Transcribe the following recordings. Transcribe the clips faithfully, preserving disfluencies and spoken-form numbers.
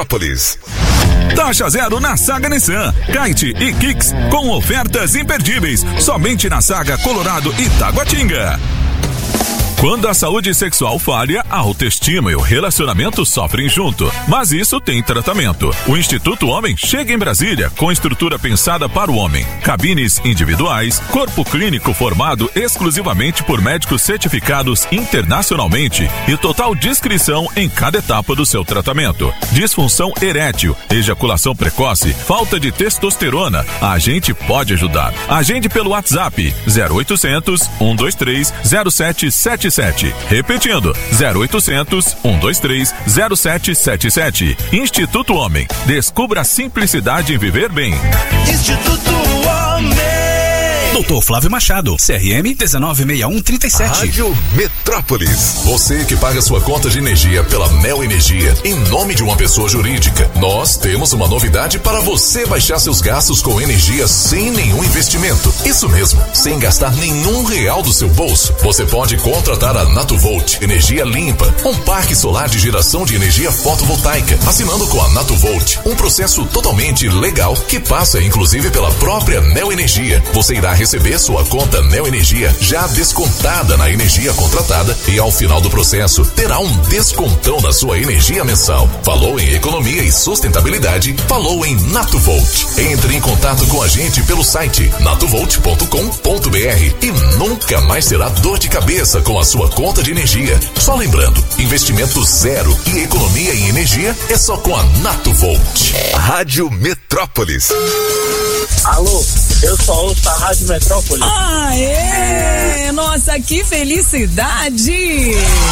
Metrópolis. Taxa zero na Saga Nissan, Kite e Kicks com ofertas imperdíveis, somente na Saga Colorado e Taguatinga. Quando a saúde sexual falha, a autoestima e o relacionamento sofrem junto. Mas isso tem tratamento. O Instituto Homem chega em Brasília com estrutura pensada para o homem. Cabines individuais, corpo clínico formado exclusivamente por médicos certificados internacionalmente e total discrição em cada etapa do seu tratamento. Disfunção erétil, ejaculação precoce, falta de testosterona. A gente pode ajudar. Agende pelo WhatsApp zero oitocentos, cento e vinte e três, zero sete sete sete. Repetindo, zero oitocentos, cento e vinte e três, zero sete sete sete. Instituto Homem. Descubra a simplicidade em viver bem. Instituto Homem. doutor Flávio Machado, C R M um nove seis um três sete. Rádio Metrópolis. Você que paga sua conta de energia pela Mel Energia em nome de uma pessoa jurídica. Nós temos uma novidade para você baixar seus gastos com energia sem nenhum investimento. Isso mesmo, sem gastar nenhum real do seu bolso. Você pode contratar a Natuvolt Energia Limpa, um parque solar de geração de energia fotovoltaica. Assinando com a Natuvolt, um processo totalmente legal que passa inclusive pela própria Mel Energia. Você irá receber sua conta Neo Energia já descontada na energia contratada e ao final do processo terá um descontão na sua energia mensal. Falou em economia e sustentabilidade? Falou em Natuvolt. Entre em contato com a gente pelo site natuvolt ponto com ponto br e nunca mais terá dor de cabeça com a sua conta de energia. Só lembrando, investimento zero e economia em energia é só com a Natuvolt. Rádio Metrópolis. Alô, eu só ouço a Rádio Metrópolis. Aê! Nossa, que felicidade!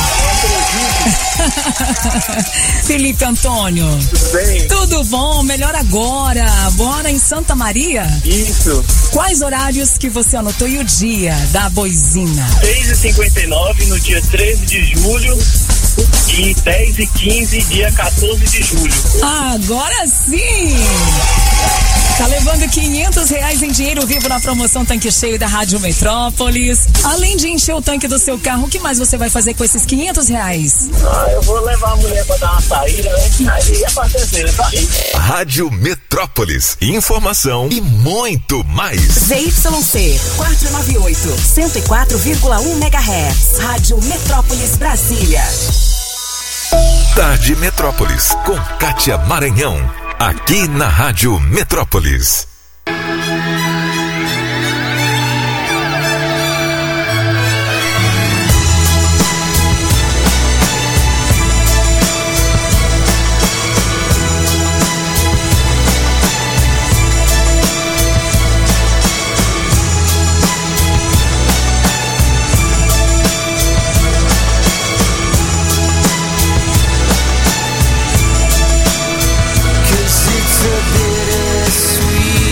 Felipe Antônio. Tudo bem? Tudo bom, melhor agora. Mora em Santa Maria? Isso. Quais horários que você anotou e o dia da boizina? seis e cinquenta e nove no dia treze de julho e dez e quinze dia quatorze de julho. Agora sim! Tá levando quinhentos reais em dinheiro vivo na promoção Tanque Cheio da Rádio Metrópolis. Além de encher o tanque do seu carro, o que mais você vai fazer com esses quinhentos reais? Ah, eu vou levar a mulher pra dar uma saída, né? Aí é pra terceira, tá aí. Rádio Metrópolis. Informação e muito mais. Z Y C quatrocentos e noventa e oito, cento e quatro vírgula um megahertz. Rádio Metrópolis Brasília. Tarde Metrópolis com Kátia Maranhão. Aqui na Rádio Metrópolis. Sweet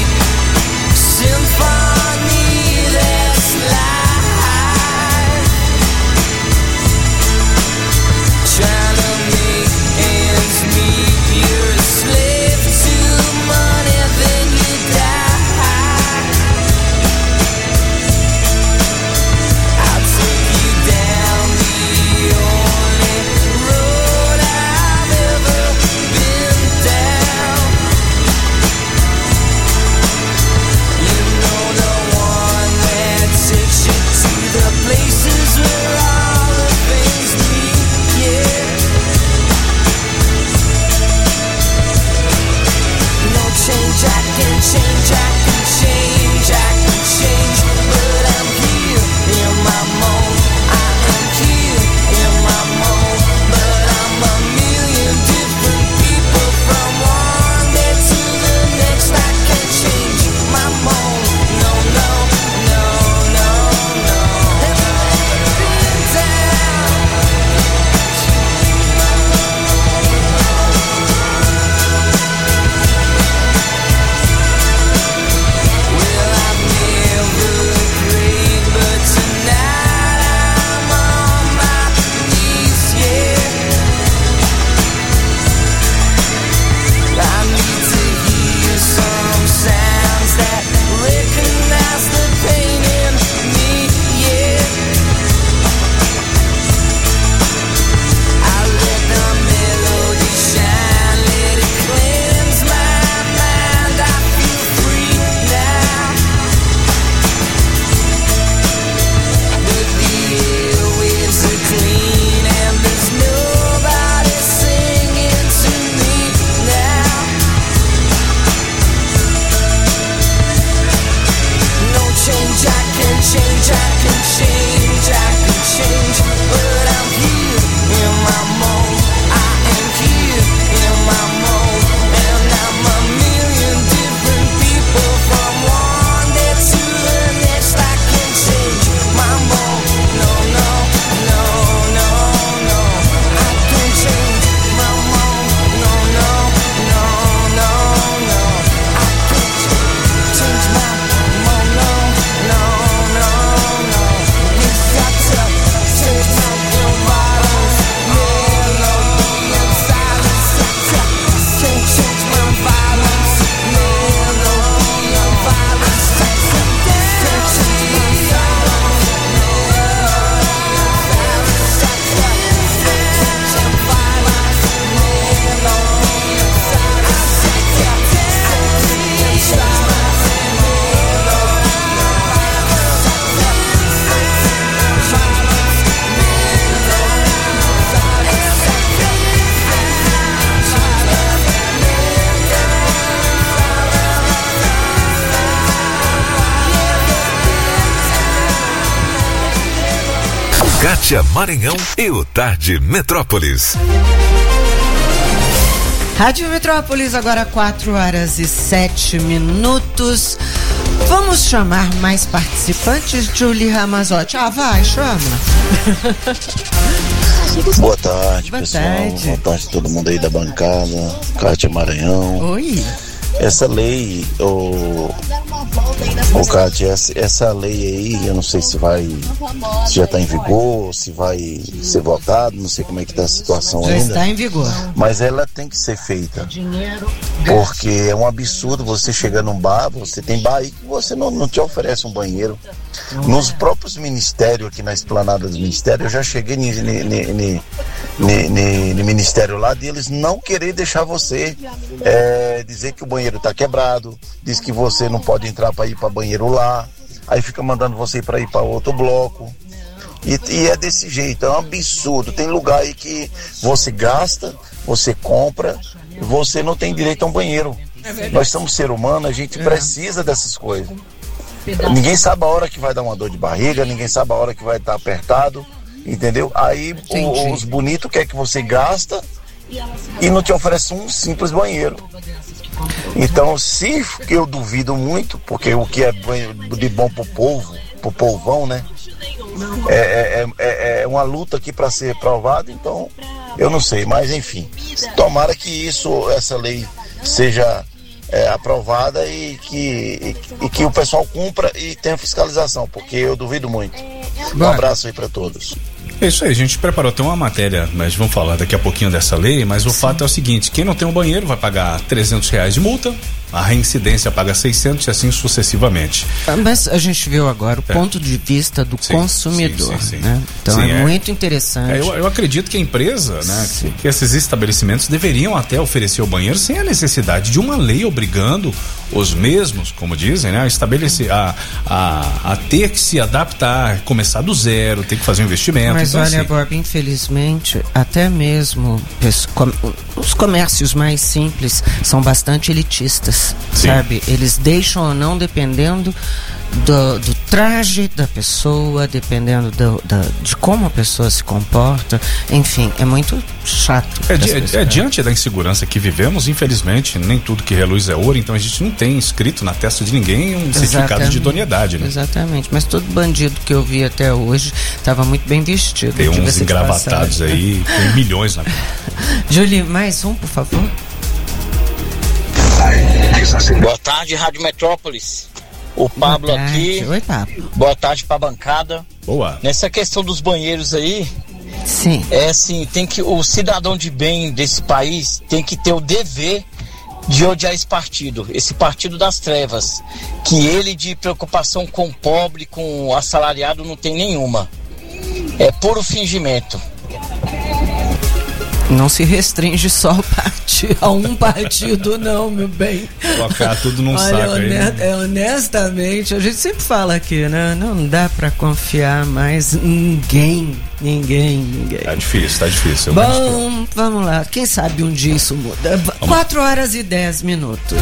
Kátia Maranhão e o Tarde Metrópolis. Rádio Metrópolis, agora quatro horas e sete minutos. Vamos chamar mais participantes, Julie Ramazotti. Ah, vai, chama. Boa tarde, Boa pessoal. tarde. Boa tarde a todo mundo aí da bancada. Kátia Maranhão. Oi. Essa lei, ô, ô Kátia, essa, essa lei aí, eu não sei se vai, se já está em vigor, se vai ser votado, não sei como é que está a situação Já ainda. está em vigor. Mas ela tem que ser feita. Porque é um absurdo você chegar num bar, você tem bar aí que você não, não te oferece um banheiro. Nos próprios ministérios, aqui na esplanada dos ministérios, eu já cheguei no ministério lá deles não querer deixar você é, dizer que o banheiro está quebrado, diz que você não pode entrar para ir para banheiro lá, aí fica mandando você para ir para outro bloco. E, e é desse jeito, é um absurdo. Tem lugar aí que você gasta, você compra, você não tem direito a um banheiro. Nós somos ser humano, a gente precisa dessas coisas. Ninguém sabe a hora que vai dar uma dor de barriga, ninguém sabe a hora que vai estar apertado, entendeu? Aí o, os bonitos querem que você gasta e não te oferece um simples banheiro. Então, se eu duvido muito, porque o que é de bom pro povo, pro povão, né? É, é, é, é uma luta aqui para ser provado, então eu não sei, mas enfim, tomara que isso, essa lei seja é, aprovada e que, e, e que o pessoal cumpra e tenha fiscalização, porque eu duvido muito. Um abraço aí para todos. É isso aí, a gente preparou até uma matéria, mas vamos falar daqui a pouquinho dessa lei, mas o Sim. fato é o seguinte, quem não tem um banheiro vai pagar trezentos reais de multa, a reincidência paga seiscentos e assim sucessivamente. Mas a gente viu agora o é. ponto de vista do sim, sim, consumidor, sim, sim. né? Então sim, é, é muito interessante. É, eu, eu acredito que a empresa, né, que, que esses estabelecimentos deveriam até oferecer o banheiro sem a necessidade de uma lei obrigando os mesmos, como dizem, né, a estabelecer, a, a, a ter que se adaptar, começar do zero, ter que fazer um investimento. Mas então, olha, assim, Bob, infelizmente, até mesmo os comércios mais simples são bastante elitistas. Sim. Sabe, eles deixam ou não dependendo do, do traje da pessoa, dependendo do, da, de como a pessoa se comporta, enfim, é muito chato. É, di, é, diante da insegurança que vivemos, infelizmente, nem tudo que reluz é ouro, então a gente não tem escrito na testa de ninguém um certificado de idoneidade, né? Exatamente, mas todo bandido que eu vi até hoje estava muito bem vestido. Tem uns engravatados aí, tem milhões na conta. Julie, mais um, por favor. Boa tarde, Rádio Metrópolis. O Pablo aqui. Oi, Pablo. Boa tarde pra bancada. Boa. Nessa questão dos banheiros aí, sim. É assim, tem que o cidadão de bem desse país tem que ter o dever de odiar esse partido, esse partido das trevas, que ele de preocupação com o pobre, com o assalariado não tem nenhuma. É puro fingimento. Não se restringe só ao partido, a um partido não, meu bem. Colocar tudo num Olha, saco aí. Honest, é, honestamente, a gente sempre fala aqui, né? Não dá pra confiar mais ninguém, ninguém, ninguém. Tá difícil, tá difícil. Bom, vamos lá. Quem sabe um dia isso muda. Vamos. quatro horas e dez minutos.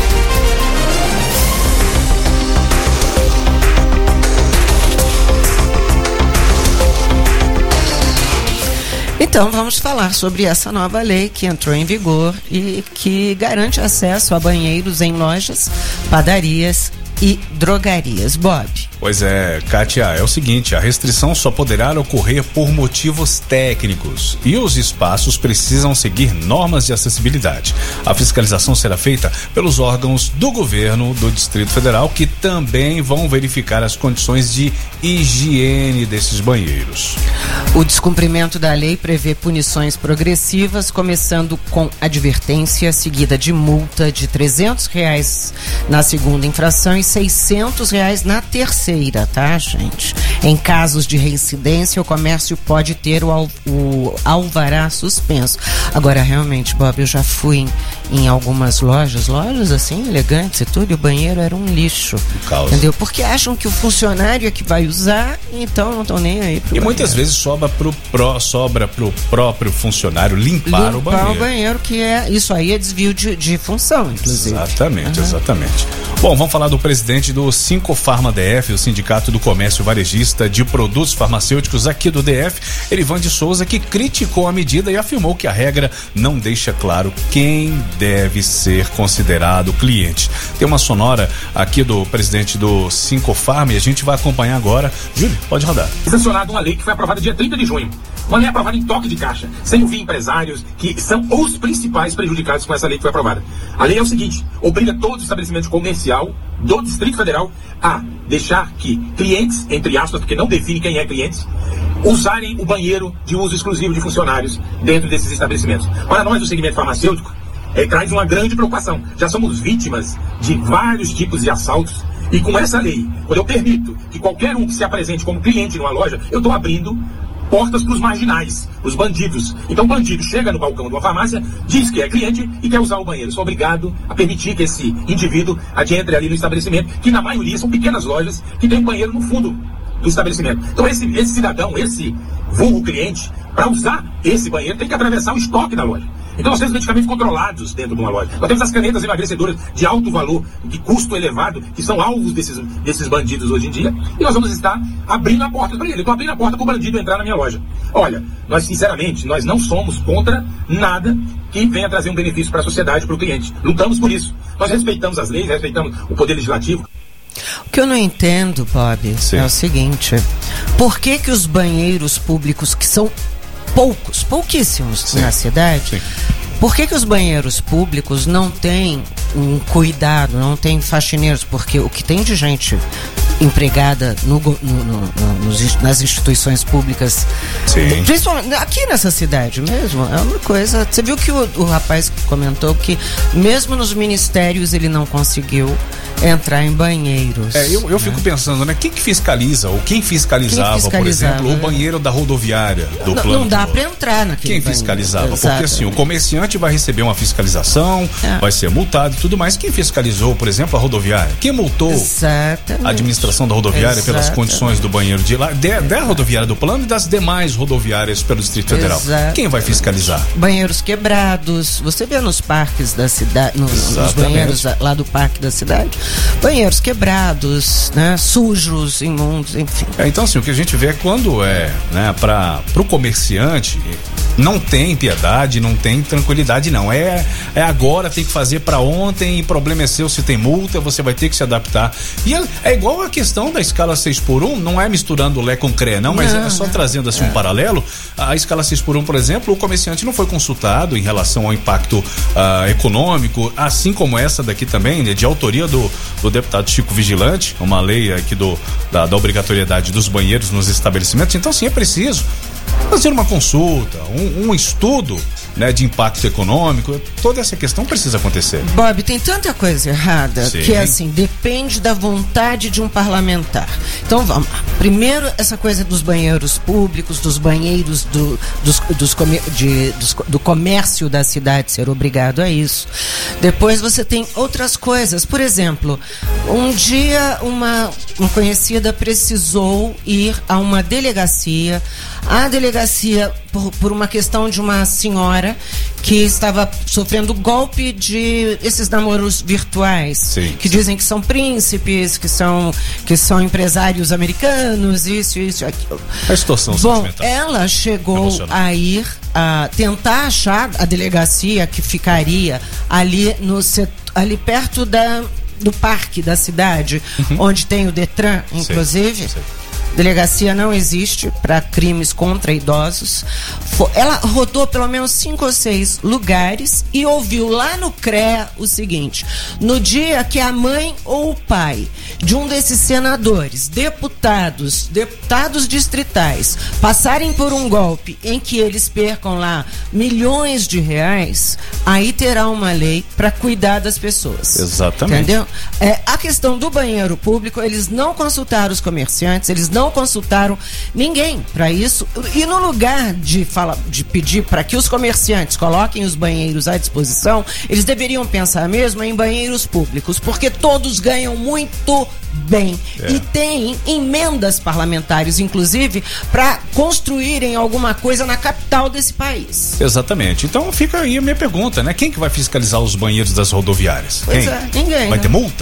Então vamos falar sobre essa nova lei que entrou em vigor e que garante acesso a banheiros em lojas, padarias e drogarias. Bob. Pois é, Kátia, é o seguinte, a restrição só poderá ocorrer por motivos técnicos e os espaços precisam seguir normas de acessibilidade. A fiscalização será feita pelos órgãos do governo do Distrito Federal, que também vão verificar as condições de higiene desses banheiros. O descumprimento da lei prevê punições progressivas, começando com advertência, seguida de multa de trezentos reais na segunda infração e seiscentos reais na terceira. Tá, gente? Em casos de reincidência, o comércio pode ter o, al, o alvará suspenso. Agora, realmente, Bob, eu já fui em, em algumas lojas, lojas assim, elegantes e tudo, e o banheiro era um lixo. Entendeu? Porque acham que o funcionário é que vai usar, então não estão nem aí pro E banheiro. muitas vezes sobra pro, pro, sobra pro próprio funcionário limpar, limpar o banheiro. Limpar o banheiro, que é, isso aí é desvio de, de função, inclusive. Exatamente, uhum. exatamente. Bom, vamos falar do presidente do Sincofarma D F, o Sindicato do Comércio Varejista de Produtos Farmacêuticos aqui do D F, Erivan de Souza, que criticou a medida e afirmou que a regra não deixa claro quem deve ser considerado cliente. Tem uma sonora aqui do presidente do Sincofarm e a gente vai acompanhar agora. Júlio, pode rodar. Sancionada uma lei que foi aprovada dia trinta de junho. Uma lei aprovada em toque de caixa, sem ouvir empresários que são os principais prejudicados com essa lei que foi aprovada. A lei é o seguinte: obriga todos os estabelecimentos comercial do Distrito Federal a deixar que clientes, entre aspas, porque não define quem é cliente, usarem o banheiro de uso exclusivo de funcionários dentro desses estabelecimentos. Para nós, do segmento farmacêutico, é, traz uma grande preocupação. Já somos vítimas de vários tipos de assaltos. E com essa lei, quando eu permito que qualquer um que se apresente como cliente numa loja, eu estou abrindo portas para os marginais, os bandidos. Então o bandido chega no balcão de uma farmácia, diz que é cliente e quer usar o banheiro. Eu sou obrigado a permitir que esse indivíduo adentre ali no estabelecimento, que na maioria são pequenas lojas que tem um banheiro no fundo do estabelecimento. Então esse, esse cidadão, esse vulgo cliente, para usar esse banheiro tem que atravessar o estoque da loja. Então nós temos medicamentos controlados dentro de uma loja. Nós temos as canetas emagrecedoras de alto valor, de custo elevado, que são alvos desses, desses bandidos hoje em dia. E nós vamos estar abrindo a porta para ele. Eu estou abrindo a porta para o bandido entrar na minha loja. Olha, nós sinceramente, nós não somos contra nada que venha trazer um benefício para a sociedade, para o cliente. Lutamos por isso. Nós respeitamos as leis, respeitamos o poder legislativo. O que eu não entendo, Bob, Sim. é o seguinte: por que que os banheiros públicos, que são poucos, pouquíssimos Sim. na cidade, Sim. por que que os banheiros públicos não têm um cuidado, não têm faxineiros? Porque o que tem de gente empregada no, no, no, no, nas instituições públicas, Sim. principalmente aqui nessa cidade mesmo, é uma coisa. Você viu que o, o rapaz comentou que mesmo nos ministérios ele não conseguiu entrar em banheiros. É, eu, eu né? fico pensando, né? Quem que fiscaliza, ou quem fiscalizava, quem fiscalizava por exemplo, o banheiro da rodoviária do não, plano? Não dá para entrar naquele Quem banheiro. fiscalizava? Exato. Porque assim, o comerciante vai receber uma fiscalização, é. vai ser multado e tudo mais. Quem fiscalizou, por exemplo, a rodoviária? Quem multou Exatamente. a administração da rodoviária Exatamente. pelas condições do banheiro de lá, de, da rodoviária do plano e das demais rodoviárias pelo Distrito Federal? Exatamente. Quem vai fiscalizar? Banheiros quebrados, você vê nos parques da cidade, no, nos banheiros lá do parque da cidade, banheiros quebrados, né, sujos, imundos, enfim. É, então assim, o que a gente vê é quando é, né, para pro comerciante não tem piedade, não tem tranquilidade, não. É, é agora, tem que fazer para ontem, e problema é seu, se tem multa, você vai ter que se adaptar. E é, é igual a questão da escala seis por um, não é misturando Lé com Cré, não, mas não, é só não. trazendo assim é. um paralelo. A escala seis por um, por exemplo, o comerciante não foi consultado em relação ao impacto uh, econômico, assim como essa daqui também, né, de autoria do, do deputado Chico Vigilante, uma lei aqui do, da, da obrigatoriedade dos banheiros nos estabelecimentos. Então, sim, é preciso fazer uma consulta, um, um estudo, né, de impacto econômico. Toda essa questão precisa acontecer. Bob, tem tanta coisa errada Sim. que é assim, depende da vontade de um parlamentar. Então vamos lá. Primeiro, essa coisa dos banheiros públicos, dos banheiros do, dos, dos, de, dos, do comércio da cidade ser obrigado a isso. Depois você tem outras coisas. Por exemplo, um dia uma, uma conhecida precisou ir a uma delegacia. A delegacia, por, por uma questão de uma senhora que estava sofrendo golpe de esses namoros virtuais, sim, que sim. dizem que são príncipes, que são, que são empresários americanos, isso, isso, aquilo. A extorsão Bom, sentimental. ela chegou Emocional. a ir a tentar achar a delegacia que ficaria ali no setor, ali perto da, do parque da cidade, uhum. onde tem o Detran, inclusive. Sim, sim. Delegacia não existe para crimes contra idosos. Ela rodou pelo menos cinco ou seis lugares e ouviu lá no C R E A o seguinte: no dia que a mãe ou o pai de um desses senadores, deputados, deputados distritais, passarem por um golpe em que eles percam lá milhões de reais, aí terá uma lei para cuidar das pessoas. Exatamente. Entendeu? É, a questão do banheiro público, eles não consultaram os comerciantes, eles não consultaram ninguém para isso. E no lugar de, fala, de pedir para que os comerciantes coloquem os banheiros à disposição, eles deveriam pensar mesmo em banheiros públicos, porque todos ganham muito bem. É. E tem emendas parlamentares, inclusive, para construírem alguma coisa na capital desse país. Exatamente. Então fica aí a minha pergunta, né? Quem que vai fiscalizar os banheiros das rodoviárias? Pois Quem? É, ninguém. Vai né? ter multa? Para quem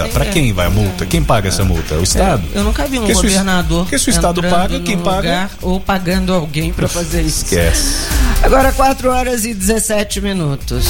quem vai a multa? Quem paga essa multa? O Estado? É, eu nunca vi um porque governador. Porque se o Estado paga, quem paga? Lugar, ou pagando alguém para fazer isso. Esquece. Agora quatro horas e dezessete minutos.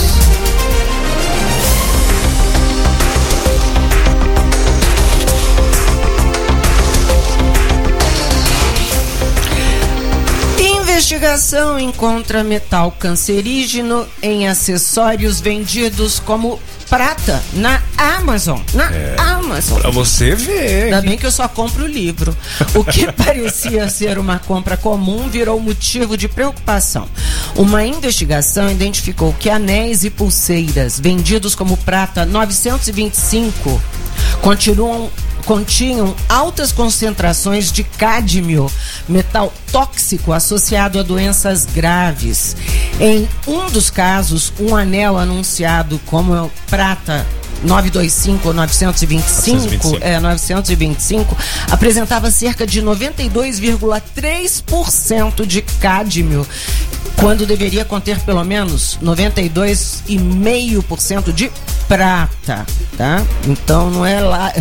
Investigação encontra metal cancerígeno em acessórios vendidos como prata na Amazon. Na é, Amazon. Pra você ver. Ainda bem que eu só compro o livro. O que parecia ser uma compra comum virou motivo de preocupação. Uma investigação identificou que anéis e pulseiras vendidos como prata novecentos e vinte e cinco continuam continham altas concentrações de cádmio, metal tóxico associado a doenças graves. Em um dos casos, um anel anunciado como prata novecentos e vinte e cinco ou novecentos e vinte e cinco, é, novecentos e vinte e cinco, apresentava cerca de noventa e dois vírgula três por cento de cádmio, quando deveria conter pelo menos noventa e dois vírgula cinco por cento de prata, tá? Então não é lá,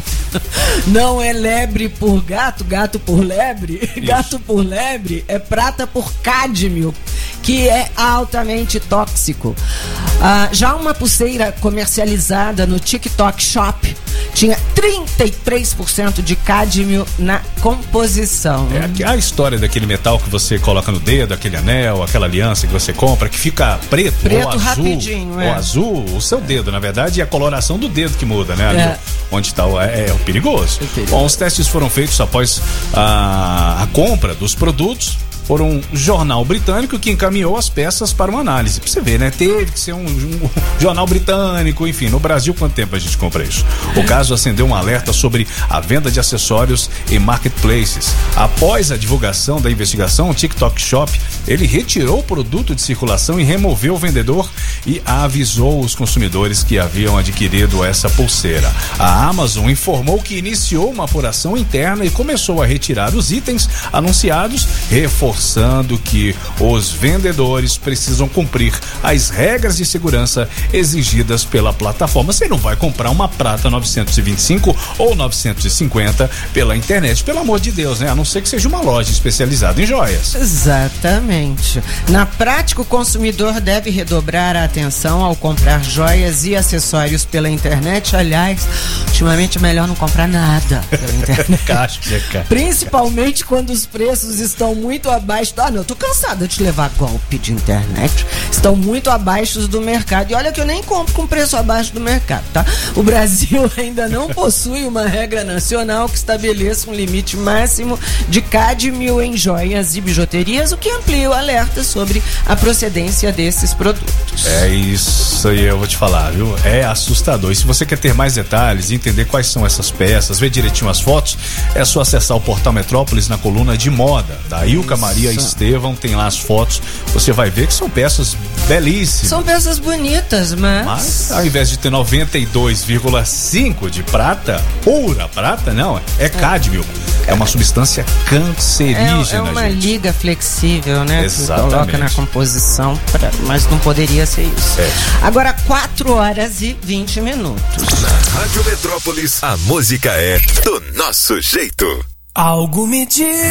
não é lebre por gato, gato por lebre, isso. Gato por lebre é prata por cádmio, que é altamente tóxico. Ah, já uma pulseira comercializada no TikTok Shop tinha trinta e três por cento de cádmio na composição. É a história daquele metal que você coloca no dedo, aquele anel, aquela aliança que você compra, que fica preto, preto ou azul, rapidinho, é. ou azul, o seu dedo, na verdade, e a coloração do dedo que muda, né? Ali, é. Onde está o, é, é o perigoso. É perigoso. Bom, os testes foram feitos após a, a compra dos produtos por um jornal britânico que encaminhou as peças para uma análise. Pra você ver, né? Teve que ser um, um jornal britânico, enfim. No Brasil, quanto tempo a gente compra isso? O caso acendeu um alerta sobre a venda de acessórios em marketplaces. Após a divulgação da investigação, o TikTok Shop, ele retirou o produto de circulação e removeu o vendedor e avisou os consumidores que haviam adquirido essa pulseira. A Amazon informou que iniciou uma apuração interna e começou a retirar os itens anunciados, reforçando que os vendedores precisam cumprir as regras de segurança exigidas pela plataforma. Você não vai comprar uma prata novecentos e vinte e cinco ou novecentos e cinquenta pela internet, pelo amor de Deus, né? A não ser que seja uma loja especializada em joias. Exatamente. Na prática, o consumidor deve redobrar a atenção ao comprar joias e acessórios pela internet. Aliás, ultimamente é melhor não comprar nada pela internet. Caixa, cara. Principalmente quando os preços estão muito abaixo. Ah, não, eu tô cansada de levar golpe de internet. Estão muito abaixo do mercado. E olha que eu nem compro com preço abaixo do mercado, tá? O Brasil ainda não possui uma regra nacional que estabeleça um limite máximo de cádmio em joias e bijuterias, o que amplia o alerta sobre a procedência desses produtos. É isso aí, eu vou te falar, viu? É assustador. E se você quer ter mais detalhes e entender quais são essas peças, ver direitinho as fotos, é só acessar o Portal Metrópolis na coluna de moda da Ilka Maria Estevão, tem lá as fotos, você vai ver que são peças belíssimas. São peças bonitas, mas... Mas ao invés de ter noventa e dois vírgula cinco de prata, pura prata, não, é cádmio. É uma substância cancerígena, É, é uma gente. liga flexível, né? Exatamente. Que coloca na composição, pra, mas não poderia ser isso. É. Agora, quatro horas e vinte minutos. Na Rádio Metrópolis, a música é do nosso jeito. Algo me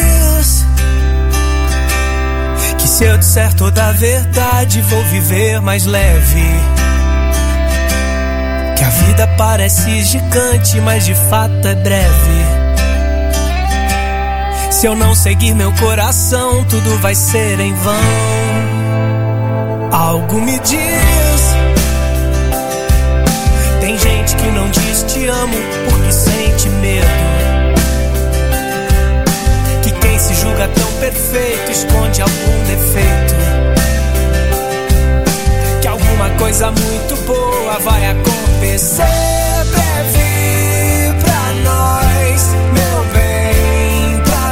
diz que se eu disser toda a verdade vou viver mais leve. Que a vida parece gigante, mas de fato é breve. Se eu não seguir meu coração, tudo vai ser em vão. Algo me diz, tem gente que não diz te amo porque sente medo. Que quem se julga tão perfeito esconde algum defeito. Que alguma coisa muito boa vai acontecer breve pra nós, meu bem, pra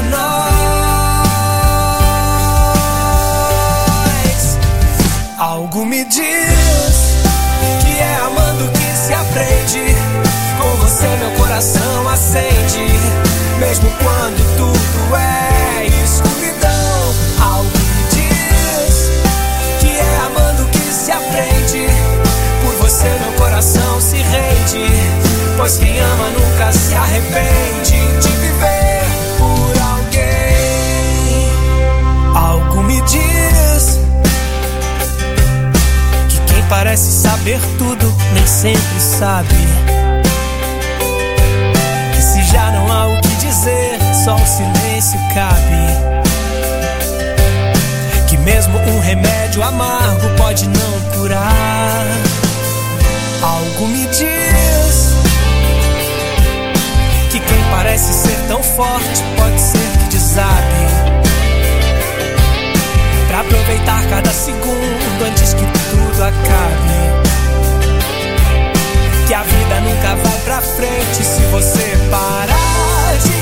nós. Algo me diz que é amando que se aprende. Com você meu coração acende, mesmo quando tudo é escuridão. Algo me diz que é amando que se aprende. Por você meu coração se rende, pois Pois quem ama nunca se arrepende de viver por alguém. Algo me diz que quem parece saber tudo nem sempre sabe. E se já não há o que dizer, só o silêncio cabe. Que mesmo um remédio amargo pode não curar. Algo me diz que quem parece ser tão forte pode ser que desabe. Pra aproveitar cada segundo antes que tudo acabe. Que a vida nunca vai pra frente se você parar de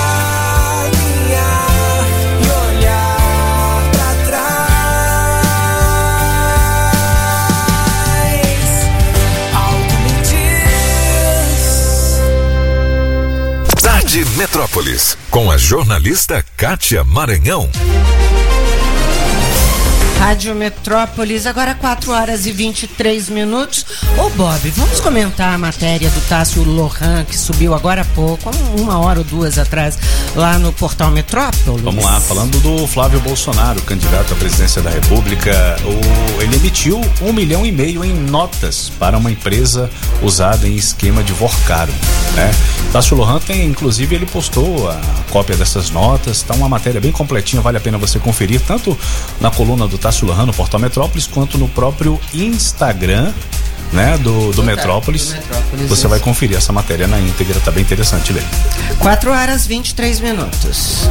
caminhar e olhar pra trás. Algo me diz. Tarde Metrópolis, com a jornalista Kátia Maranhão. Rádio Metrópolis, agora quatro horas e vinte e três minutos. Ô Bob, vamos comentar a matéria do Tássio Lohan, que subiu agora há pouco, uma hora ou duas atrás, lá no portal Metrópolis. Vamos lá, falando do Flávio Bolsonaro, candidato à presidência da República. O, ele emitiu um milhão e meio em notas para uma empresa usada em esquema de Workaro, né? Tássio Lohan tem, inclusive, ele postou a cópia dessas notas, tá uma matéria bem completinha, vale a pena você conferir, tanto na coluna do Tássio Lohan no portal Metrópolis, quanto no próprio Instagram, né, do, do, Metrópolis. do Metrópolis. Você isso. vai conferir essa matéria na íntegra, tá bem interessante ler. quatro horas e vinte e três minutos.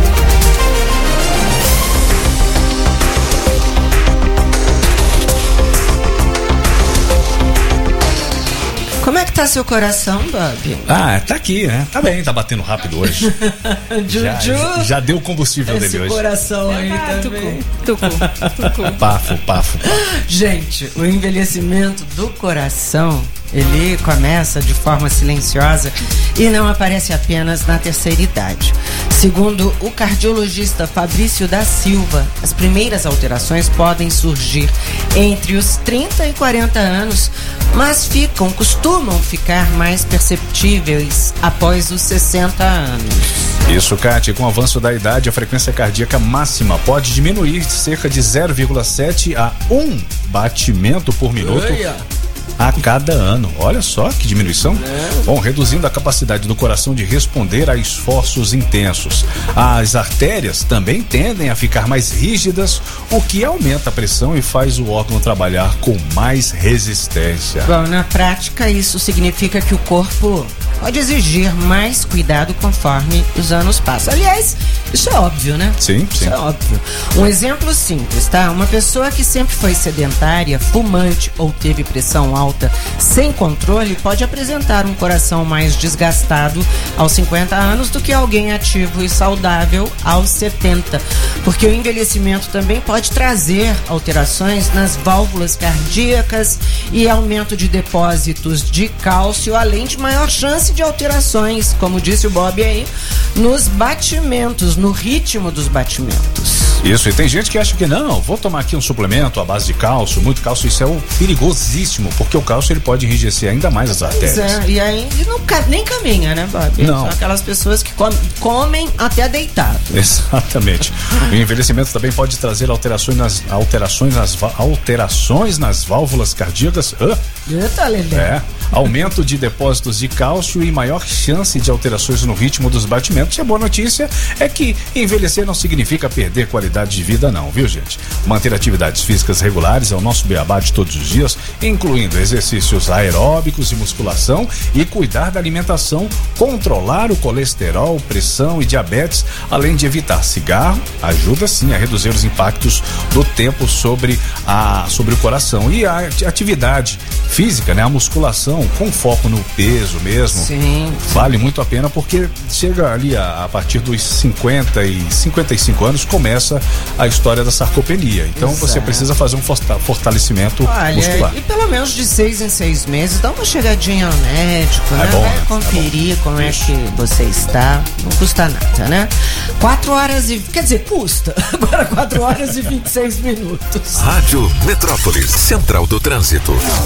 Como é que tá seu coração, Bob? Ah, tá aqui, né? Tá bem, tá batendo rápido hoje. já, já, já deu o combustível Esse dele hoje. Esse coração aí ah, também. Tucu, tucu, tucu. Pafo, pafo, pafo. Gente, o envelhecimento do coração, ele começa de forma silenciosa e não aparece apenas na terceira idade. Segundo o cardiologista Fabrício da Silva, as primeiras alterações podem surgir entre os trinta e quarenta anos, mas ficam, costumam ficar mais perceptíveis após os sessenta anos. Isso, Kátia, com o avanço da idade, a frequência cardíaca máxima pode diminuir de cerca de zero vírgula sete a um batimento por minuto. Oia. A cada ano. Olha só que diminuição. É. Bom, reduzindo a capacidade do coração de responder a esforços intensos. As artérias também tendem a ficar mais rígidas, o que aumenta a pressão e faz o órgão trabalhar com mais resistência. Bom, na prática, isso significa que o corpo pode exigir mais cuidado conforme os anos passam. Aliás, isso é óbvio, né? Sim, sim. Isso é óbvio. Um exemplo simples, tá? Uma pessoa que sempre foi sedentária, fumante ou teve pressão alta sem controle pode apresentar um coração mais desgastado aos cinquenta anos do que alguém ativo e saudável aos setenta. Porque o envelhecimento também pode trazer alterações nas válvulas cardíacas e aumento de depósitos de cálcio, além de maior chance de alterações, como disse o Bob aí, nos batimentos, no ritmo dos batimentos. Isso, e tem gente que acha que não, vou tomar aqui um suplemento à base de cálcio, muito cálcio, isso é um perigosíssimo, porque o cálcio ele pode enrijecer ainda mais as artérias. É, e aí e não, nem caminha, né, Bob? Não. São aquelas pessoas que comem, comem até deitado. Exatamente. O envelhecimento também pode trazer alterações nas, alterações nas, alterações nas válvulas cardíacas. Ah, Eita, Lelê. É, aumento de depósitos de cálcio e maior chance de alterações no ritmo dos batimentos. E a boa notícia é que envelhecer não significa perder qualidade de vida não, viu, gente? Manter atividades físicas regulares é o nosso beabá de todos os dias, incluindo exercícios aeróbicos e musculação, e cuidar da alimentação, controlar o colesterol, pressão e diabetes, além de evitar cigarro, ajuda sim a reduzir os impactos do tempo sobre, a, sobre o coração. E a atividade física, né? A musculação com foco no peso mesmo, sim, vale muito a pena, porque chega ali a, a partir dos cinquenta e cinquenta e cinco anos, começa a história da sarcopenia. Então Exato. Você precisa fazer um fortalecimento Olha, muscular. E pelo menos de seis em seis meses, dá uma chegadinha ao médico, é né? Bom, Vai né? conferir é como Isso. é que você está. Não custa nada, né? Quatro horas e... Quer dizer, custa. Agora quatro horas e vinte e seis minutos. Rádio Metrópolis, Central do Trânsito.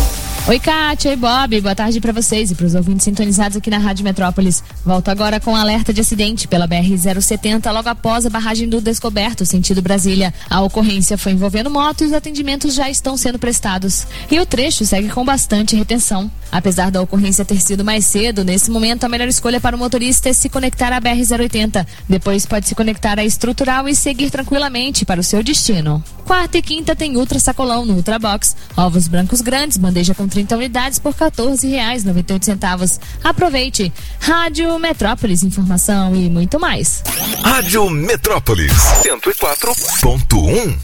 Oi, Kátia, oi, Bob, boa tarde pra vocês e pros ouvintes sintonizados aqui na Rádio Metrópolis. Volto agora com alerta de acidente pela B R zero setenta, logo após a barragem do Descoberto, sentido Brasília. A ocorrência foi envolvendo moto e os atendimentos já estão sendo prestados. E o trecho segue com bastante retenção. Apesar da ocorrência ter sido mais cedo, nesse momento a melhor escolha para o motorista é se conectar à B R zero oitenta. Depois pode se conectar à estrutural e seguir tranquilamente para o seu destino. Quarta e quinta tem Ultra Sacolão no Ultra Box. Ovos brancos grandes, bandeja com trinta unidades por quatorze reais e noventa e oito centavos. Aproveite. Rádio Metrópolis, informação e muito mais. Rádio Metrópolis cento e quatro ponto um.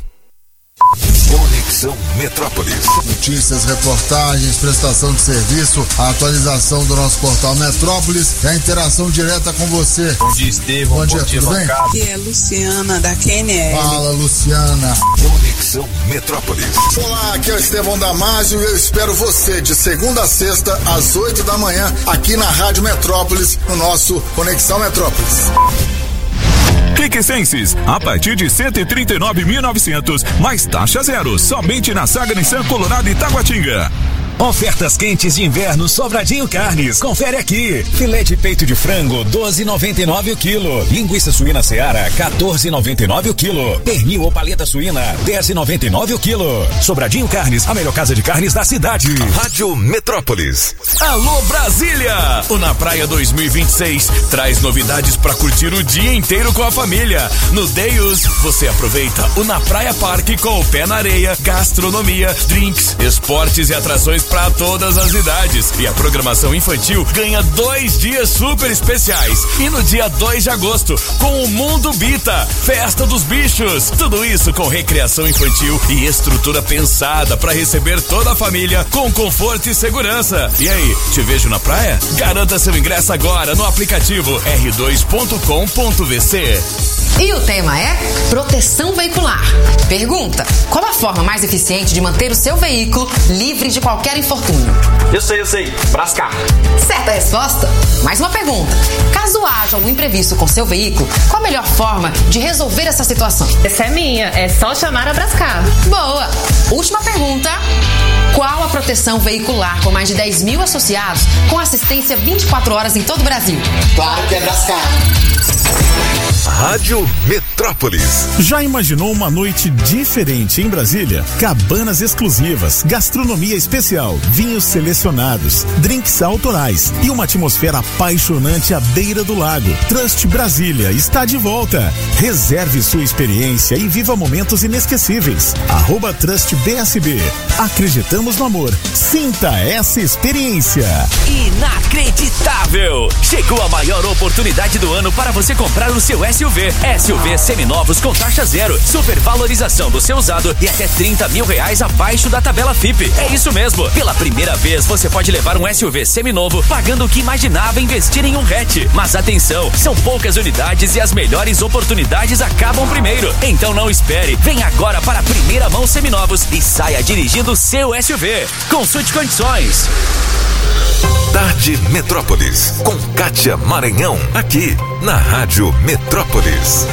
Conexão Metrópolis. Notícias, reportagens, prestação de serviço, a atualização do nosso portal Metrópolis e a interação direta com você. Bom dia, Estevão. Bom dia, bom dia, tudo bem? Aqui é Luciana, da Q N L. Fala, Luciana. Conexão Metrópolis. Olá, aqui é o Estevão Damásio e eu espero você de segunda a sexta, às oito da manhã, aqui na Rádio Metrópolis, no nosso Conexão Metrópolis. Clique-Senses, a partir de cento e trinta e nove mil e novecentos, mais taxa zero, somente na Saga Nissan Colorado e Taguatinga. Ofertas quentes de inverno Sobradinho Carnes. Confere aqui. Filé de peito de frango doze reais e noventa e nove centavos o quilo. Linguiça suína Seara quatorze reais e noventa e nove centavos o quilo. Pernil ou paleta suína dez reais e noventa e nove centavos o quilo. Sobradinho Carnes, a melhor casa de carnes da cidade. Rádio Metrópolis. Alô Brasília! O Na Praia dois mil e vinte e seis traz novidades para curtir o dia inteiro com a família. No Deus, você aproveita o Na Praia Parque com o pé na areia, gastronomia, drinks, esportes e atrações para todas as idades. E a programação infantil ganha dois dias super especiais. E no dia dois de agosto, com o Mundo Bita, Festa dos Bichos. Tudo isso com recreação infantil e estrutura pensada para receber toda a família com conforto e segurança. E aí, te vejo na praia? Garanta seu ingresso agora no aplicativo r dois ponto com ponto v c. E o tema é proteção veicular. Pergunta: qual a forma mais eficiente de manter o seu veículo livre de qualquer infortúnio? Eu sei, eu sei. Brascar. Certa resposta. Mais uma pergunta: caso haja algum imprevisto com seu veículo, qual a melhor forma de resolver essa situação? Essa é minha, é só chamar a Brascar. Boa. Última pergunta: qual a proteção veicular com mais de dez mil associados com assistência vinte e quatro horas em todo o Brasil? Claro que é Brascar. Rádio Metrópolis. Já imaginou uma noite diferente em Brasília? Cabanas exclusivas, gastronomia especial, vinhos selecionados, drinks autorais e uma atmosfera apaixonante à beira do lago. Trust Brasília está de volta. Reserve sua experiência e viva momentos inesquecíveis. Arroba Trust B S B. Acreditamos no amor. Sinta essa experiência. Inacreditável! Chegou a maior oportunidade do ano para você comprar o seu S U V. S U V seminovos com taxa zero, supervalorização do seu usado e até trinta mil reais abaixo da tabela F I P. É isso mesmo. Pela primeira vez você pode levar um S U V seminovo pagando o que imaginava investir em um hatch. Mas atenção, são poucas unidades e as melhores oportunidades acabam primeiro. Então não espere. Vem agora para a Primeira Mão Seminovos e saia dirigindo o seu S U V. Consulte condições. Tarde Metrópolis, com Kátia Maranhão, aqui na Rádio Metrópolis.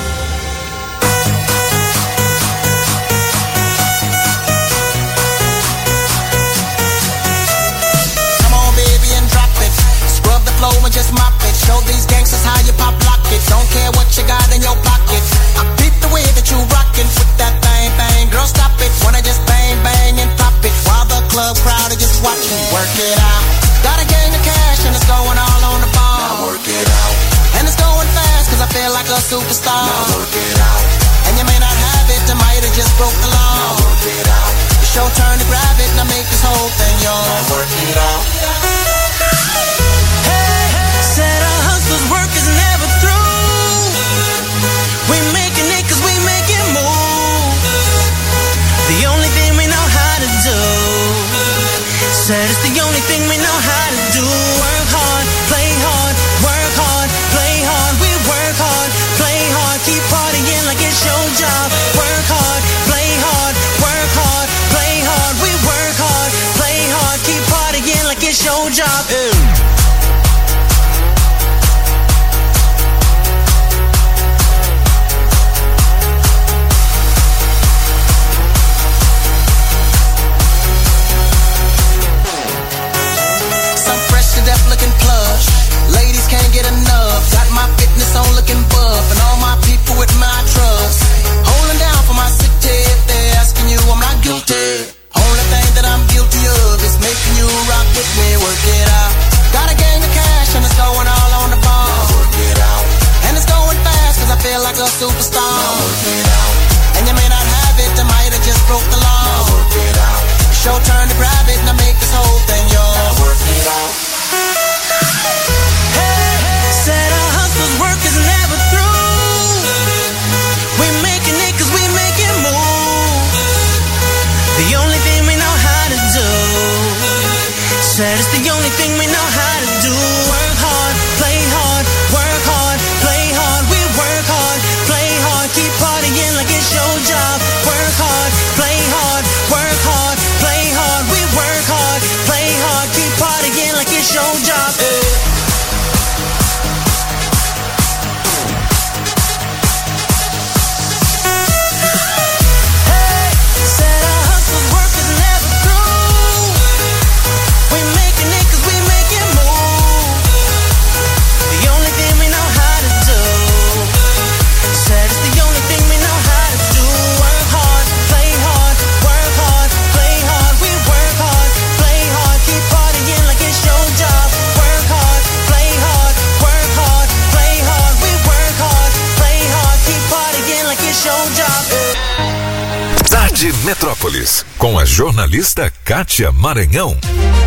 Come on, baby, and drop it. Scrub the flow and just mop it. Show these gangsters how you pop lock it. Don't care what you got in your pocket. I beat the way that you rockin' with that bang bang. Girl, stop it. Wanna just bang bang and pop it while the club crowd is just watching. Work it out. Got a gang of cash and it's going all on the ball. Now work it out. And it's going fast cause I feel like a superstar. Now work it out. And you may not have it, I might have just broke the law. Now work it out. It's your turn to grab it and I make this whole thing yours. Now work it out. Hey, said our hustler's work is never through. We making it cause we make it move. The only thing we know how to do. Said it's the only thing we know how to do. Work hard, play hard, work hard, play hard. We work hard, play hard, keep partying like it's your job. Work hard, play hard, work hard, play hard. We work hard, play hard, keep partying like it's your job. Ew. broke the law. Now work it out. Show turn to private, now make this whole thing yours. Now work it out. Hey, said our hustle's work is never through. We making it cause we make it move. The only thing we know how to do. Said it's the only thing we know how to do. Work hard, play hard, work hard, play hard. We work hard, play hard, keep partying like it's your job. Work hard, play hard, work hard, play hard. We work hard, play hard, keep partying like it's your job. Hey. Tarde Metrópolis, com a jornalista Kátia Maranhão.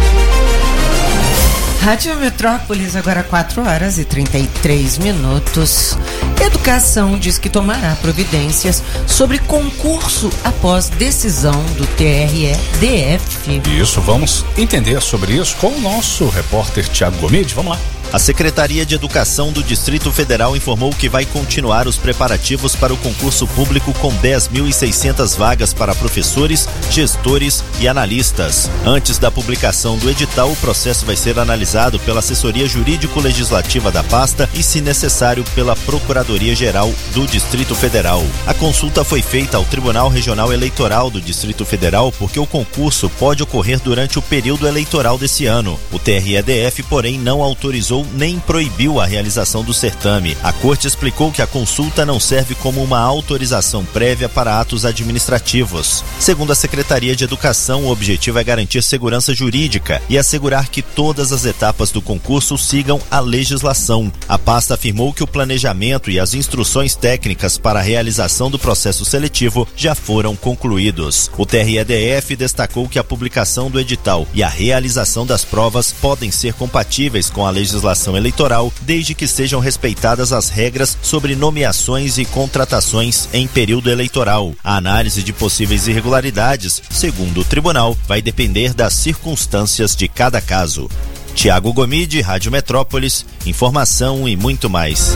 Rádio Metrópolis, agora quatro horas e trinta e três minutos. Educação diz que tomará providências sobre concurso após decisão do T R E D F. Isso, vamos entender sobre isso com o nosso repórter Tiago Gomide. Vamos lá. A Secretaria de Educação do Distrito Federal informou que vai continuar os preparativos para o concurso público com dez mil e seiscentas vagas para professores, gestores e analistas. Antes da publicação do edital, o processo vai ser analisado pela assessoria jurídico-legislativa da pasta e, se necessário, pela Procuradoria-Geral do Distrito Federal. A consulta foi feita ao Tribunal Regional Eleitoral do Distrito Federal porque o concurso pode ocorrer durante o período eleitoral desse ano. O T R E D F, porém, não autorizou nem proibiu a realização do certame. A corte explicou que a consulta não serve como uma autorização prévia para atos administrativos. Segundo a Secretaria de Educação, o objetivo é garantir segurança jurídica e assegurar que todas as etapas do concurso sigam a legislação. A pasta afirmou que o planejamento e as instruções técnicas para a realização do processo seletivo já foram concluídos. O T R E D F destacou que a publicação do edital e a realização das provas podem ser compatíveis com a legislação eleitoral, desde que sejam respeitadas as regras sobre nomeações e contratações em período eleitoral. A análise de possíveis irregularidades, segundo o tribunal, vai depender das circunstâncias de cada caso. Tiago Gomide, Rádio Metrópolis, informação e muito mais.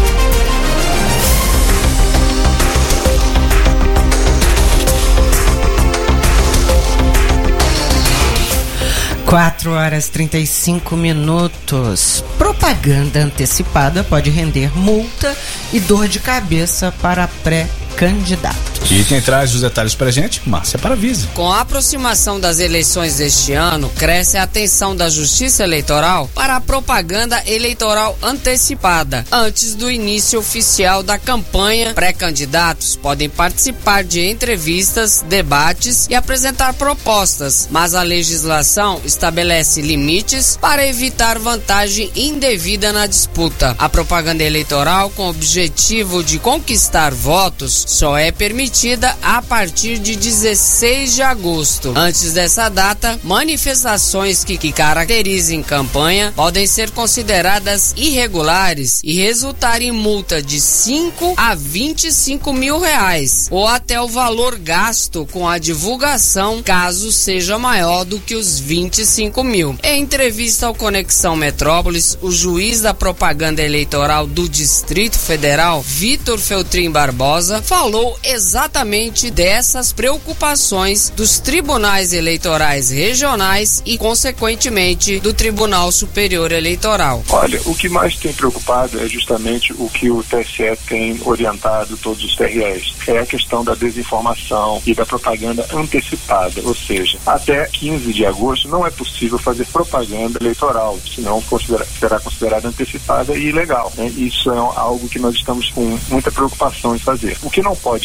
quatro horas e trinta e cinco minutos. Propaganda antecipada pode render multa e dor de cabeça para pré-candidatos. E quem traz os detalhes pra gente, Márcia Paravise. Com a aproximação das eleições deste ano, cresce a atenção da Justiça Eleitoral para a propaganda eleitoral antecipada. Antes do início oficial da campanha, pré-candidatos podem participar de entrevistas, debates e apresentar propostas, mas a legislação estabelece limites para evitar vantagem indevida na disputa. A propaganda eleitoral, com o objetivo de conquistar votos, só é permitida a partir de dezesseis de agosto. Antes dessa data, manifestações que, que caracterizem campanha podem ser consideradas irregulares e resultar em multa de cinco a vinte e cinco mil reais, ou até o valor gasto com a divulgação, caso seja maior do que os vinte e cinco mil. Em entrevista ao Conexão Metrópolis, o juiz da propaganda eleitoral do Distrito Federal, Vitor Feltrin Barbosa, falou exatamente Exatamente dessas preocupações dos tribunais eleitorais regionais e, consequentemente, do Tribunal Superior Eleitoral. Olha, o que mais tem preocupado é justamente o que o T S E tem orientado todos os T R Es. É a questão da desinformação e da propaganda antecipada, ou seja, até quinze de agosto não é possível fazer propaganda eleitoral, senão considera- será considerada antecipada e ilegal, né? Isso é algo que nós estamos com muita preocupação em fazer. O que não pode haver é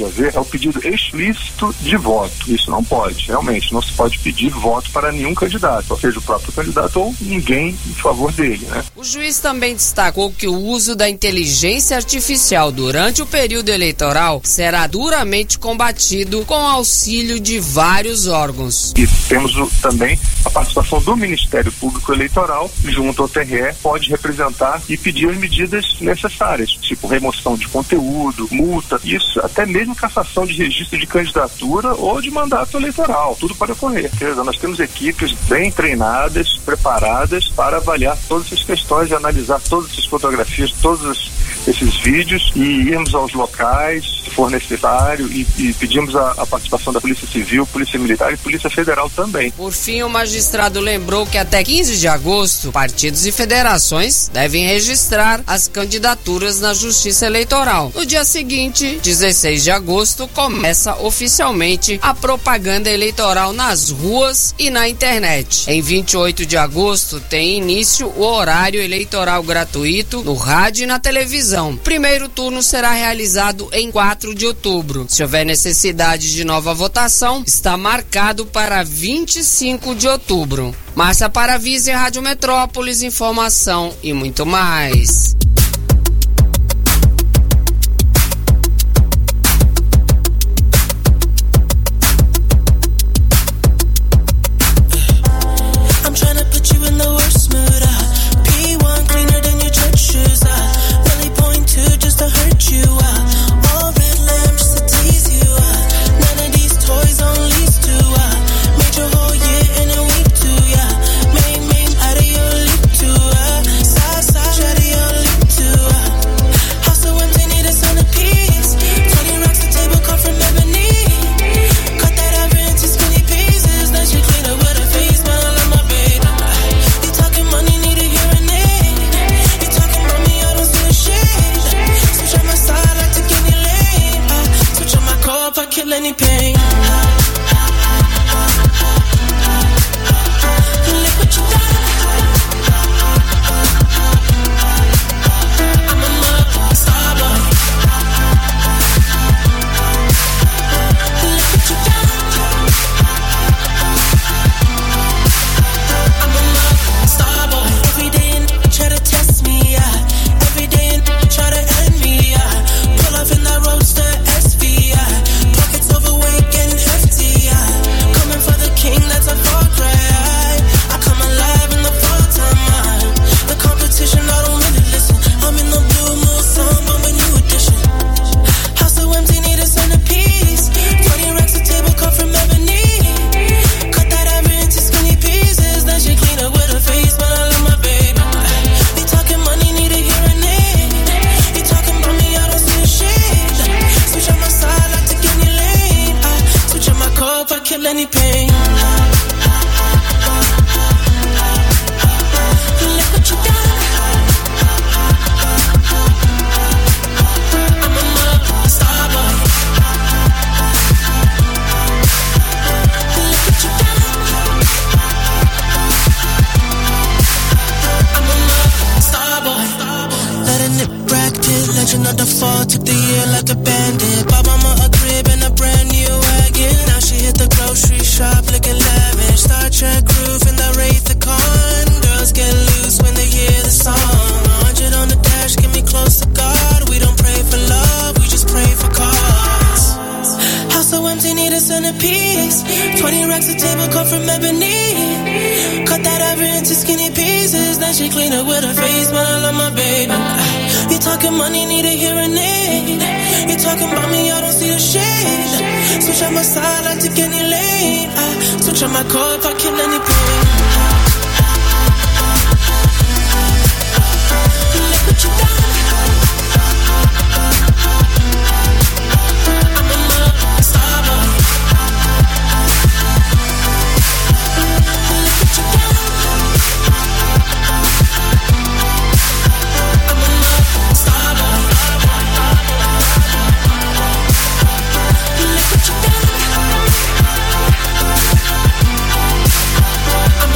o pedido explícito de voto. Isso não pode, realmente, não se pode pedir voto para nenhum candidato, ou seja, o próprio candidato ou ninguém em favor dele, né? O juiz também destacou que o uso da inteligência artificial durante o período eleitoral será duramente combatido com auxílio de vários órgãos. E temos o, também a participação do Ministério Público Eleitoral junto ao T R E, pode representar e pedir as medidas necessárias, tipo remoção de conteúdo, multa, isso, até mesmo cassação de registro de candidatura ou de mandato eleitoral, tudo pode ocorrer. Nós temos equipes bem treinadas, preparadas para avaliar todas essas questões e analisar todas essas fotografias, todos esses vídeos e irmos aos locais, se for necessário, e, e pedimos a, a participação da Polícia Civil, Polícia Militar e Polícia Federal também. Por fim, o magistrado lembrou que até quinze de agosto, partidos e federações devem registrar as candidaturas na Justiça Eleitoral. No dia seguinte, dezesseis de agosto, começa oficialmente a propaganda eleitoral nas ruas e na internet. Em vinte e oito de agosto, tem início o horário eleitoral gratuito no rádio e na televisão. Primeiro turno será realizado em quatro de outubro. Se houver necessidade de nova votação, está marcado para vinte e cinco de outubro. Márcia Paravise, Rádio Metrópolis, informação e muito mais. I'm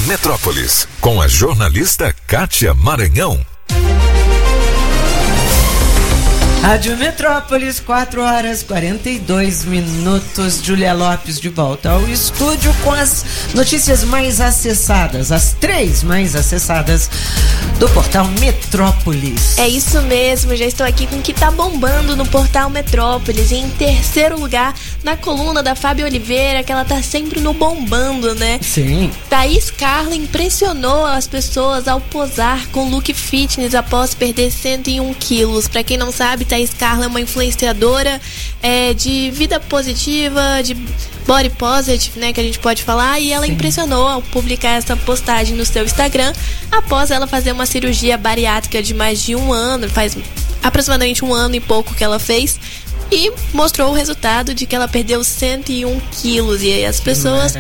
Metrópolis, com a jornalista Kátia Maranhão. Rádio Metrópolis, quatro horas e quarenta e dois minutos. Júlia Lopes de volta ao estúdio com as notícias mais acessadas, as três mais acessadas do portal Metrópolis. É isso mesmo, já estou aqui com o que tá bombando no portal Metrópolis. Em terceiro lugar, na coluna da Fábio Oliveira, que ela tá sempre no bombando, né? Sim. Thaís Carla impressionou as pessoas ao posar com look fitness após perder cento e um quilos. Pra quem não sabe, Thaís Carla é uma influenciadora é, de vida positiva, de body positive, né, que a gente pode falar, e ela Sim. impressionou ao publicar essa postagem no seu Instagram após ela fazer uma cirurgia bariátrica de mais de um ano, faz aproximadamente um ano e pouco que ela fez, e mostrou o resultado de que ela perdeu cento e um quilos. E aí as pessoas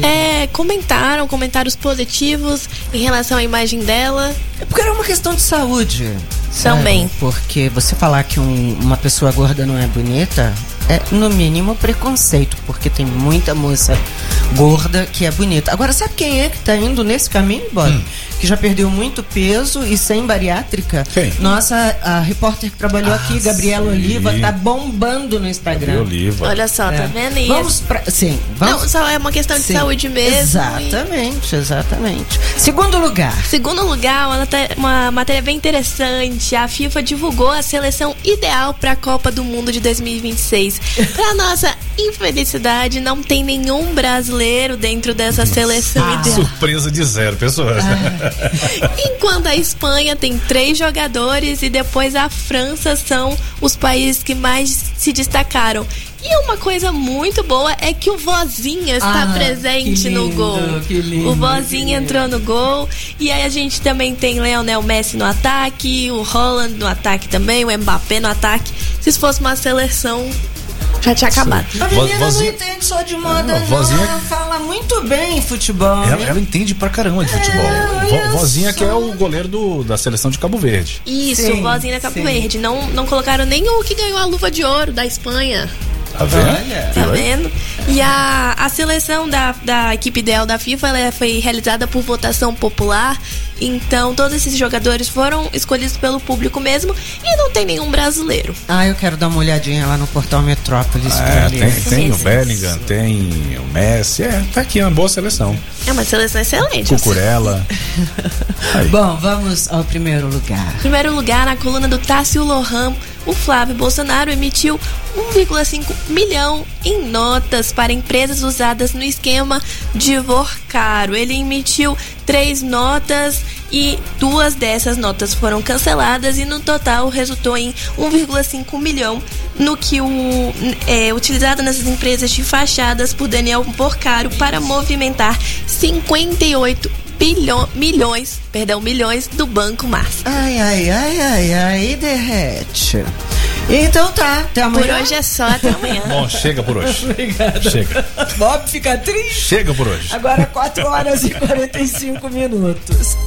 é, comentaram, comentários positivos em relação à imagem dela. É porque era uma questão de saúde. Também. É, porque você falar que um, uma pessoa gorda não é bonita é, no mínimo, preconceito. Porque tem muita moça gorda que é bonita. Agora, sabe quem é que tá indo nesse caminho, Bob? Hum. Que já perdeu muito peso e sem bariátrica? Quem? Nossa, a repórter que trabalhou ah, aqui, Gabriela sim. Oliva, tá bombando no Instagram. Gabriela Oliva. Olha só, é. tá vendo isso? Vamos pra... Sim, vamos... Não, só é uma questão de sim. saúde mesmo. Exatamente, e... exatamente. Segundo lugar. Segundo lugar, uma, uma matéria bem interessante. A FIFA divulgou a seleção ideal para a Copa do Mundo de dois mil e vinte e seis. Para nossa infelicidade, não tem nenhum brasileiro dentro dessa Nossa. seleção ah. ideal. Surpresa de zero pessoas. Ah. Enquanto a Espanha tem três jogadores e depois a França são os países que mais se destacaram. E uma coisa muito boa é que o Vozinha está ah, presente lindo, no gol. Que lindo, o Vozinha entrou no gol. E aí a gente também tem Lionel Messi no ataque, o Haaland no ataque também, o Mbappé no ataque. Se fosse uma seleção, já tinha acabado. A menina Vozinha... não entende só de moda, não. Vozinha... Ela fala muito bem futebol. Ela, ela entende pra caramba de futebol. É, Vozinha só... que é o goleiro do, da seleção de Cabo Verde. Isso, sim, Vozinha da Cabo sim. Verde. Não, não colocaram nem o que ganhou a luva de ouro da Espanha. Tá vendo? Tá vendo? E a, a seleção da, da equipe ideal da FIFA ela foi realizada por votação popular. Então todos esses jogadores foram escolhidos pelo público mesmo. E não tem nenhum brasileiro. Ah, eu quero dar uma olhadinha lá no portal Metrópolis. É, tem, tem o Bellingham, tem o Messi. É, tá aqui uma boa seleção. É uma seleção excelente. Cucurella. Bom, vamos ao primeiro lugar. Primeiro lugar, na coluna do Tássio Lohan, o Flávio Bolsonaro emitiu um vírgula cinco milhão em notas para empresas usadas no esquema Divor Caro. Ele emitiu três notas e duas dessas notas foram canceladas e no total resultou em um vírgula cinco milhão no que o é utilizado nessas empresas de fachadas por Daniel Porcaro para movimentar cinquenta e oito bilhões, milhões, perdão, milhões do Banco Márcio. Ai, ai, ai, ai, ai, derrete. Então tá, até amanhã. Por hoje é só, até amanhã. Bom, chega por hoje. Obrigada. Chega. Bob fica triste. Chega por hoje. Agora quatro horas e quarenta e cinco minutos.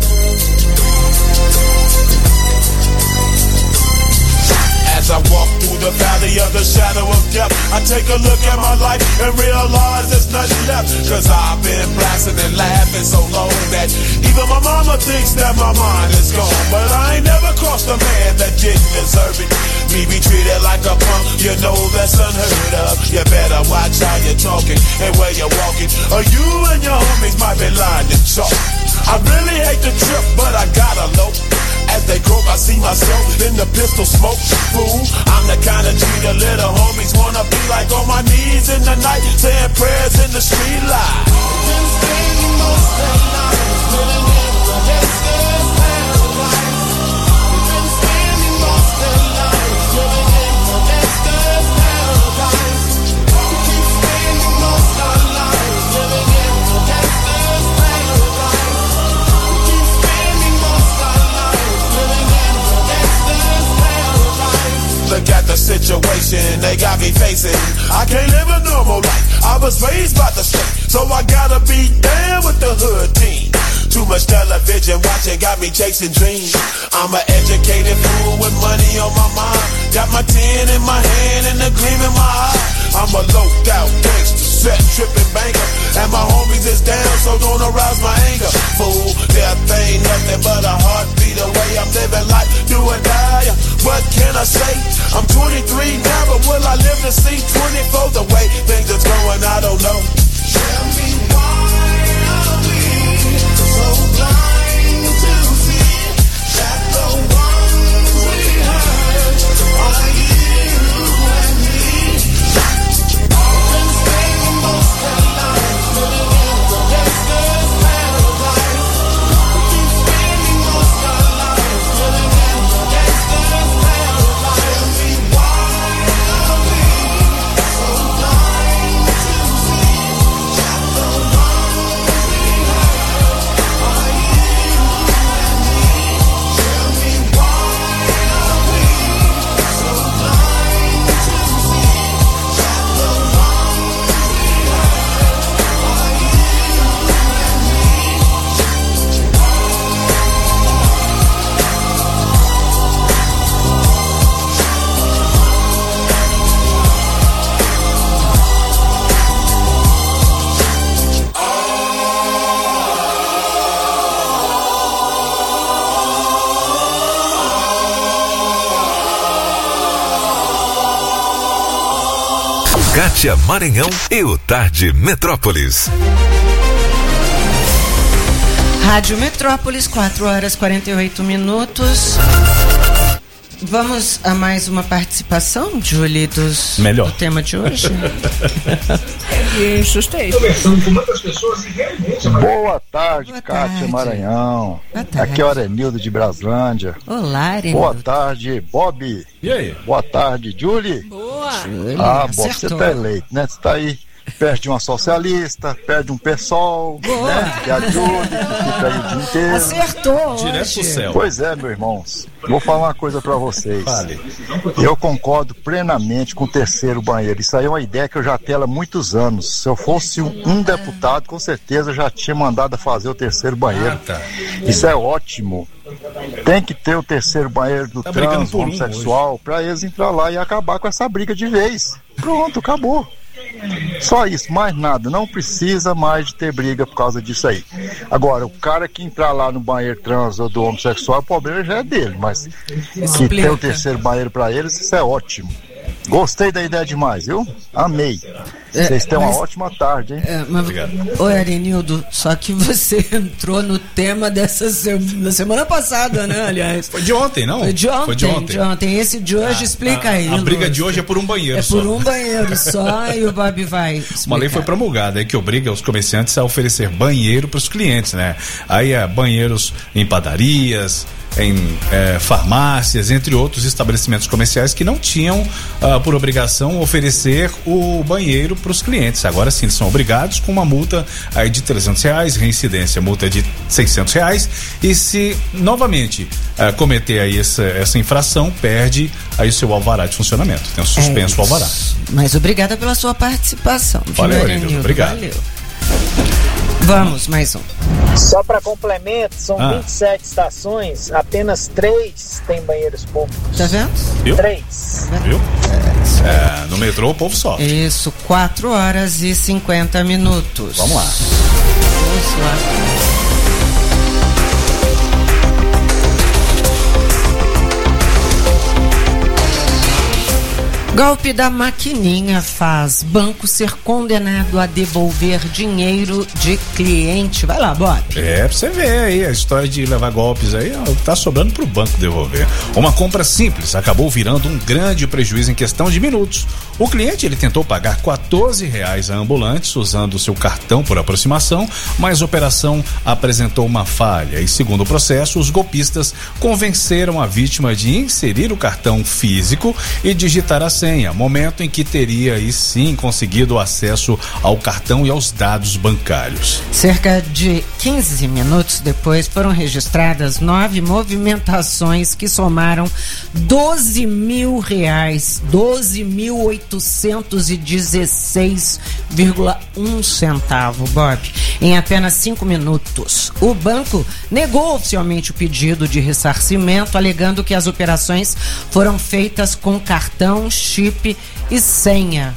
As I walk through the valley of the shadow of death, I take a look at my life and realize there's nothing left. Cause I've been blasting and laughing so long that even my mama thinks that my mind is gone. But I ain't never crossed a man that didn't deserve it. Me be treated like a punk, you know that's unheard of. You better watch how you're talking and where you're walking, or you and your homies might be lying to chalk. I really hate the trip, but I gotta low. As they croak, I see myself in the pistol smoke. Fool, I'm the kind of G the little homies wanna be like, on my knees in the night, saying prayers in the street light. Been spending most of the night living in the gangster's paradise. Been spending most of the night living in the gangster's paradise. Keep spending most of the night living in the gangster's paradise. Keep spending most of the night. Look at the situation they got me facing. I can't live a normal life. I was raised by the street, so I gotta be down with the hood team. Too much television watching got me chasing dreams. I'm an educated fool with money on my mind. Got my tin in my hand and a gleam in my eye. I'm a low-out gangster. set tripping banker. And my homies is down, so don't arouse my anger. Fool, death ain't nothing but a heartbeat away. I'm living life, do or die. What can I say? I'm twenty-three now, but will I live to see twenty-four? The way things are going, I don't know. Tell me why are we so blind to see that the ones we hurt are you and me? Been spending most of our lives living in the gangster's paradise. Been spending most of our lives living in the gangster's paradise. Tell me why are we so blind to see that the ones we hurt are you and me? Tell me why are we so blind to see that the ones we hurt are you and me? Kátia Maranhão e o Tarde Metrópolis. Rádio Metrópolis, quatro horas e quarenta e oito minutos. Vamos a mais uma participação, Julie, dos, Melhor. do tema de hoje? Isso, Steve. Boa tarde, Kátia Maranhão. Boa tarde. Aqui é o Arenildo de Braslândia. Olá, Arenildo. Boa tarde, Bob. E aí? Boa tarde, Julie. Boa. Julie, Ah, Bob, acertou. você tá eleito, né? Você tá aí perto de uma socialista, perto de um PSOL, Boa. né? Que é a Julie, que fica aí o dia inteiro. Acertou Direto hoje. pro céu. Pois é, meus irmãos. Vou falar uma coisa pra vocês. Fale. Eu concordo plenamente com o terceiro banheiro. Isso aí é uma ideia que eu já tenho há muitos anos. Se eu fosse um, um deputado, com certeza eu já tinha mandado a fazer o terceiro banheiro. Ah, tá. Isso é ótimo. Tem que ter o terceiro banheiro do Tá brigando trans, por um homossexual, pra eles entrar lá e acabar com essa briga de vez. Pronto, acabou. Só isso, mais nada. Não precisa mais de ter briga por causa disso aí. Agora, o cara que entrar lá no banheiro trans ou do homossexual, o problema já é dele, mas que ter o terceiro banheiro pra eles, isso é ótimo. Gostei da ideia demais, viu? Amei. É, Vocês têm mas- uma ótima tarde, hein? É, mas, oi, Arenildo, só que você entrou no tema dessa semana, semana passada, né, aliás? Foi de ontem, não? Foi de ontem, Foi de ontem. de ontem. Esse de hoje, explica a, aí. A briga Lúcio. de hoje é por um banheiro É só. por um banheiro só e o Bob vai explicar. Uma lei foi promulgada aí que obriga os comerciantes a oferecer banheiro para os clientes, né? Aí é banheiros em padarias, em é, farmácias, entre outros estabelecimentos comerciais que não tinham ah, por obrigação oferecer o banheiro para os clientes. Agora sim, eles são obrigados com uma multa aí de trezentos reais, reincidência, multa de seiscentos reais, e se novamente ah, cometer aí essa, essa infração, perde aí o seu alvará de funcionamento. Tem um suspenso o alvará. Mas obrigada pela sua participação. viu, Valeu, Arenildo? Arenildo, obrigado. Valeu. Vamos, mais um. Só para complemento, são Ah. vinte e sete estações, apenas três têm banheiros públicos. Tá vendo? Viu? Três. Viu? É, no metrô o povo sofre. Isso, quatro horas e cinquenta minutos. Vamos lá. Vamos lá. Golpe da maquininha faz banco ser condenado a devolver dinheiro de cliente. Vai lá, Bob. É, pra você ver aí, a história de levar golpes aí, ó, tá sobrando pro banco devolver. Uma compra simples acabou virando um grande prejuízo em questão de minutos. O cliente, ele tentou pagar quatorze reais a ambulantes usando o seu cartão por aproximação, mas a operação apresentou uma falha e, segundo o processo, os golpistas convenceram a vítima de inserir o cartão físico e digitar a senha, momento em que teria aí sim conseguido acesso ao cartão e aos dados bancários. Cerca de quinze minutos depois foram registradas nove movimentações que somaram doze mil reais, doze mil oitocentos e dezesseis vírgula um centavo, Bob, em apenas cinco minutos. O banco negou oficialmente o pedido de ressarcimento, alegando que as operações foram feitas com cartão, chip e senha.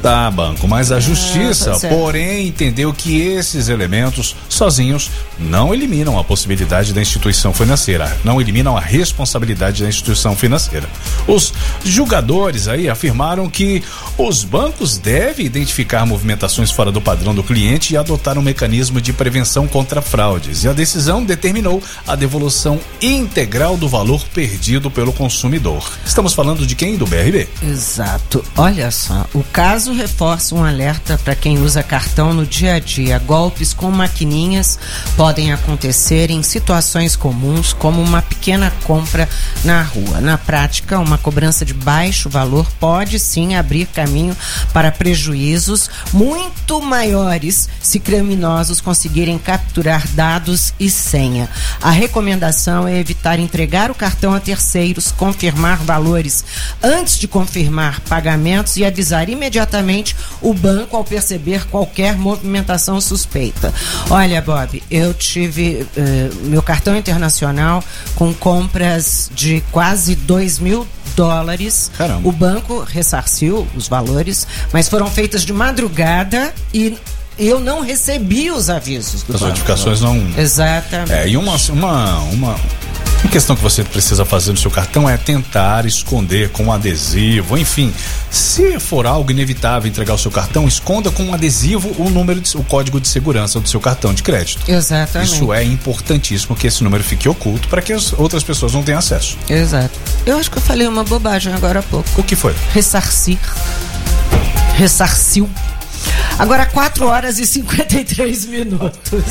Tá, banco, mas a justiça, Ah, tá certo. porém, entendeu que esses elementos sozinhos não eliminam a possibilidade da instituição financeira, não eliminam a responsabilidade da instituição financeira. Os julgadores aí afirmaram que os bancos devem identificar movimentações fora do padrão do cliente e adotar um mecanismo de prevenção contra fraudes. E a decisão determinou a devolução integral do valor perdido pelo consumidor. Estamos falando de quem? Do B R B. Exato. Olha só, o caso reforça um alerta para quem usa cartão no dia a dia. Golpes com maquininhas podem acontecer em situações comuns, como uma pequena compra na rua. Na prática, uma cobrança de baixo valor pode sim abrir caminho para prejuízos muito maiores se criminosos conseguirem capturar dados e senha. A recomendação é evitar entregar o cartão a terceiros, confirmar valores antes de confirmar pagamentos e avisar imediatamente o banco ao perceber qualquer movimentação suspeita. Olha, Bob, eu tive uh, meu cartão internacional com compras de quase dois mil dólares. Caramba. O banco ressarciu os valores, mas foram feitas de madrugada e eu não recebi os avisos do As banco. notificações não... Exatamente. É, e uma, uma, uma, uma questão que você precisa fazer no seu cartão é tentar esconder com um adesivo, enfim. Se for algo inevitável entregar o seu cartão, esconda com um adesivo o número, de, o código de segurança do seu cartão de crédito. Exatamente. Isso é importantíssimo que esse número fique oculto para que as outras pessoas não tenham acesso. Exato. Eu acho que eu falei uma bobagem agora há pouco. O que foi? Ressarcir. Ressarciu. Agora quatro horas e cinquenta e três minutos.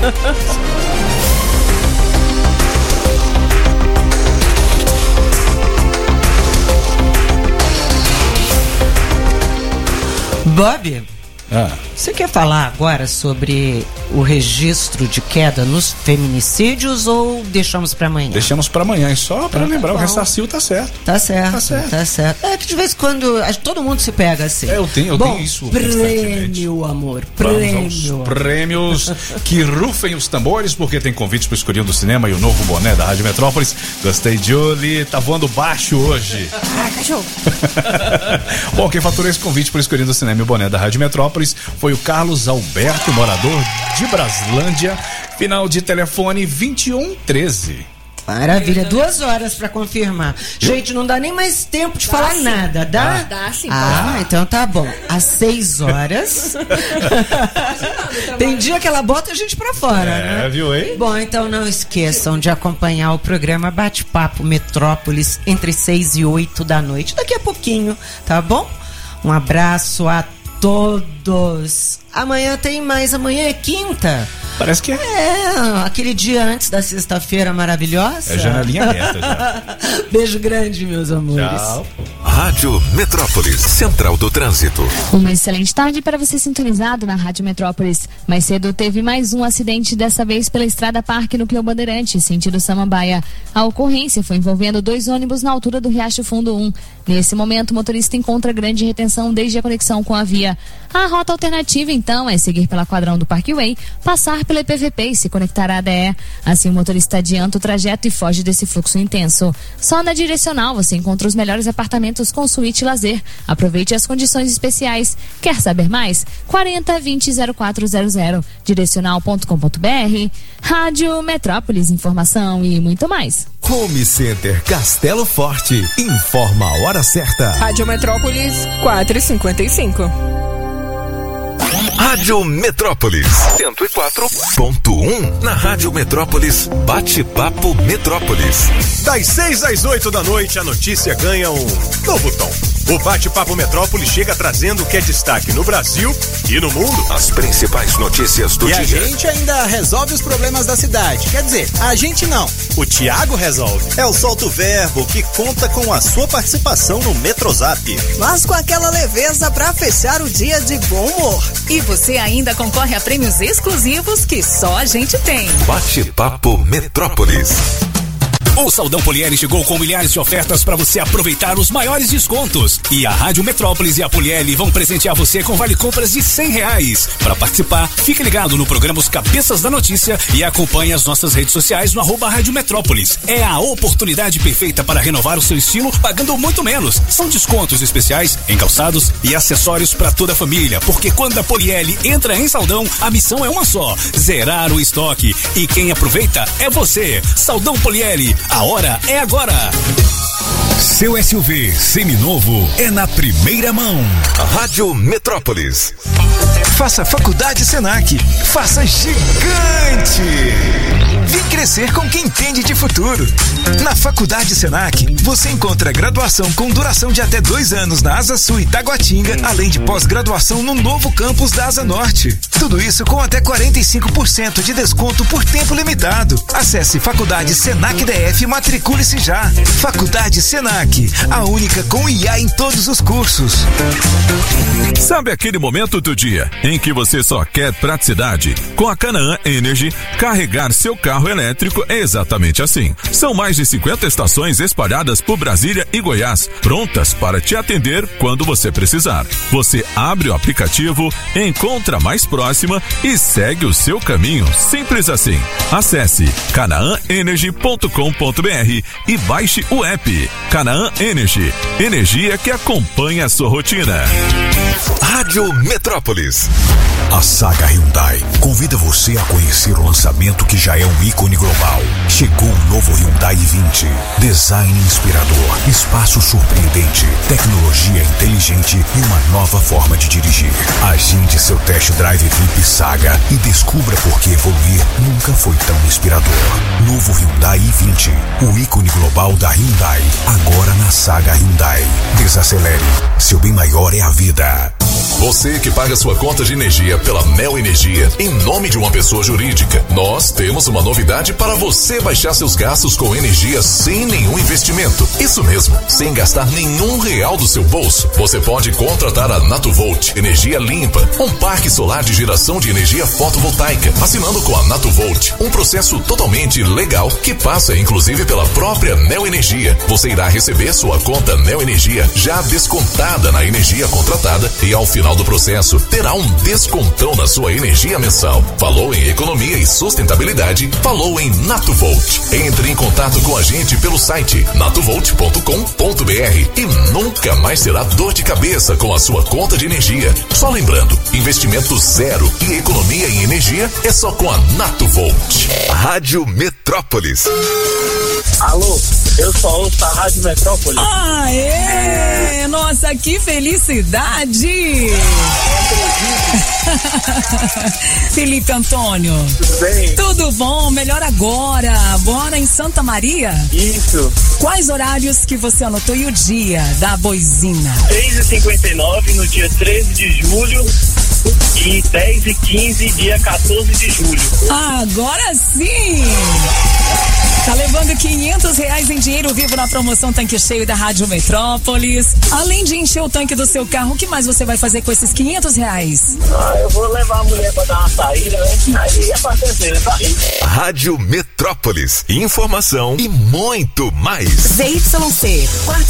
Bob, ah. você quer falar agora sobre o registro de queda nos feminicídios ou deixamos para amanhã? Deixamos para amanhã, e só para Tá lembrar, bom. o ressarcil tá certo. Tá certo, Tá certo. tá certo. É que de vez em quando acho que todo mundo se pega assim. É, eu tenho, eu Bom, tenho isso prêmio, amor, Vamos prêmio. aos prêmios que rufem os tambores, porque tem convites pro Escurinho do Cinema e o novo boné da Rádio Metrópolis. Gostei, Julie, tá voando baixo hoje. Ah, cachorro. Bom, quem faturou esse convite pro Escurinho do Cinema e o boné da Rádio Metrópolis foi o Carlos Alberto, morador de Braslândia, final de telefone vinte e um treze. Maravilha, duas horas pra confirmar. Gente, não dá nem mais tempo de Dá falar sim. nada, dá? Dá sim, Ah, pode. então tá bom. Às seis horas. Tem dia que ela bota a gente pra fora, É, né? viu, hein? Bom, então não esqueçam de acompanhar o programa Bate-Papo Metrópolis entre seis e oito da noite. Daqui a pouquinho, tá bom? Um abraço a todos. Amanhã tem mais, amanhã é quinta. Parece que é. É, aquele dia antes da sexta-feira maravilhosa. É janelinha aberta já. Beijo grande, meus amores. Tchau. Rádio Metrópolis, Central do Trânsito. Uma excelente tarde para você sintonizado na Rádio Metrópolis. Mais cedo teve mais um acidente, dessa vez pela Estrada Parque Núcleo Bandeirante, sentido Samambaia. A ocorrência foi envolvendo dois ônibus na altura do Riacho Fundo um. Nesse momento, o motorista encontra grande retenção desde a conexão com a via. A rota alternativa, então, é seguir pela quadrão do Parkway, passar pela E P V P e se conectar à A D E. Assim, o motorista adianta o trajeto e foge desse fluxo intenso. Só na Direcional você encontra os melhores apartamentos com suíte e lazer. Aproveite as condições especiais. Quer saber mais? quarenta, vinte, zero quatro zero zero. direcional ponto com ponto br. Rádio Metrópolis, informação e muito mais. Home Center Castelo Forte. Informa a hora certa. Rádio Metrópolis, quatro e cinquenta e cinco. Rádio Metrópolis cento e quatro ponto um. Na Rádio Metrópolis, Bate-Papo Metrópolis. Das seis às oito da noite, a notícia ganha um novo tom. O Bate-Papo Metrópolis chega trazendo o que é destaque no Brasil e no mundo. As principais notícias do e dia. a gente ainda resolve os problemas da cidade. Quer dizer, a gente não. O Thiago resolve. É o Solto Verbo que conta com a sua participação no Metrozap. Mas com aquela leveza pra fechar o dia de bom humor. E você ainda concorre a prêmios exclusivos que só a gente tem. Bate-Papo Metrópolis. O Saldão Polieri chegou com milhares de ofertas para você aproveitar os maiores descontos. E a Rádio Metrópolis e a Polieri vão presentear você com vale compras de cem reais. Para participar, fique ligado no programa Os Cabeças da Notícia e acompanhe as nossas redes sociais no arroba Rádio Metrópolis. É a oportunidade perfeita para renovar o seu estilo pagando muito menos. São descontos especiais em calçados e acessórios para toda a família, porque quando a Polieri entra em Saldão, a missão é uma só: zerar o estoque. E quem aproveita é você. Saldão Polieri, a hora é agora. Seu S U V seminovo é na primeira mão. Rádio Metrópolis. Faça Faculdade Senac. Faça gigante. Vem crescer com quem entende de futuro. Na Faculdade Senac, você encontra graduação com duração de até dois anos na Asa Sul e Taguatinga, além de pós-graduação no novo campus da Asa Norte. Tudo isso com até quarenta e cinco por cento de desconto por tempo limitado. Acesse Faculdade Senac D F e matricule-se já. Faculdade Senac, a única com I A em todos os cursos. Sabe aquele momento do dia em que você só quer praticidade? Com a Canaã Energy, carregar seu carro elétrico é exatamente assim. São mais de cinquenta estações espalhadas por Brasília e Goiás, prontas para te atender quando você precisar. Você abre o aplicativo, encontra a mais próxima e segue o seu caminho. Simples assim. Acesse canaã energy ponto com ponto br e baixe o app. Canaã Energy, energia que acompanha a sua rotina. Rádio Metrópolis. A Saga Hyundai convida você a conhecer o lançamento que já é um ícone global. Chegou o novo Hyundai i vinte. Design inspirador, espaço surpreendente, tecnologia inteligente e uma nova forma de dirigir. Agende seu test drive V I P Saga e descubra por que evoluir nunca foi tão inspirador. Novo Hyundai i vinte, o ícone global da Hyundai. Agora na Saga Hyundai. Desacelere, seu bem maior é a vida. Você que paga sua conta de energia pela Mel Energia em nome de uma pessoa jurídica, nós temos uma novidade para você baixar seus gastos com energia sem nenhum investimento. Isso mesmo, sem gastar nenhum real do seu bolso. Você pode contratar a Natuvolt Energia Limpa, um parque solar de geração de energia fotovoltaica, assinando com a Natuvolt, um processo totalmente legal que passa inclusive pela própria Mel Energia. Você irá receber sua conta Mel Energia já descontada na energia contratada e ao final do processo terá um descontão na sua energia mensal. Falou em economia e sustentabilidade, falou em Natuvolt. Entre em contato com a gente pelo site natuvolt ponto com ponto br e nunca mais terá dor de cabeça com a sua conta de energia. Só lembrando, investimento zero e economia em energia é só com a Natuvolt. Rádio Metrópolis. Alô, eu só ouço a Rádio Metrópolis. Aê! Nossa, que felicidade! Felipe Antônio. Tudo bem? Tudo bom, melhor agora. Bora em Santa Maria? Isso. Quais horários que você anotou e o dia da boizina? três e cinquenta e nove no dia treze de julho e dez e quinze dia quatorze de julho. Agora sim! Tá levando quinhentos reais em dinheiro vivo na promoção Tanque Cheio da Rádio Metrópolis. Além de encher o tanque do seu carro, o que mais você vai fazer com esses quinhentos reais? Ah, eu vou levar a mulher pra dar uma saída, né? Aí é pra terceira, tá aí. Rádio Metrópolis. Informação e muito mais. Z Y C.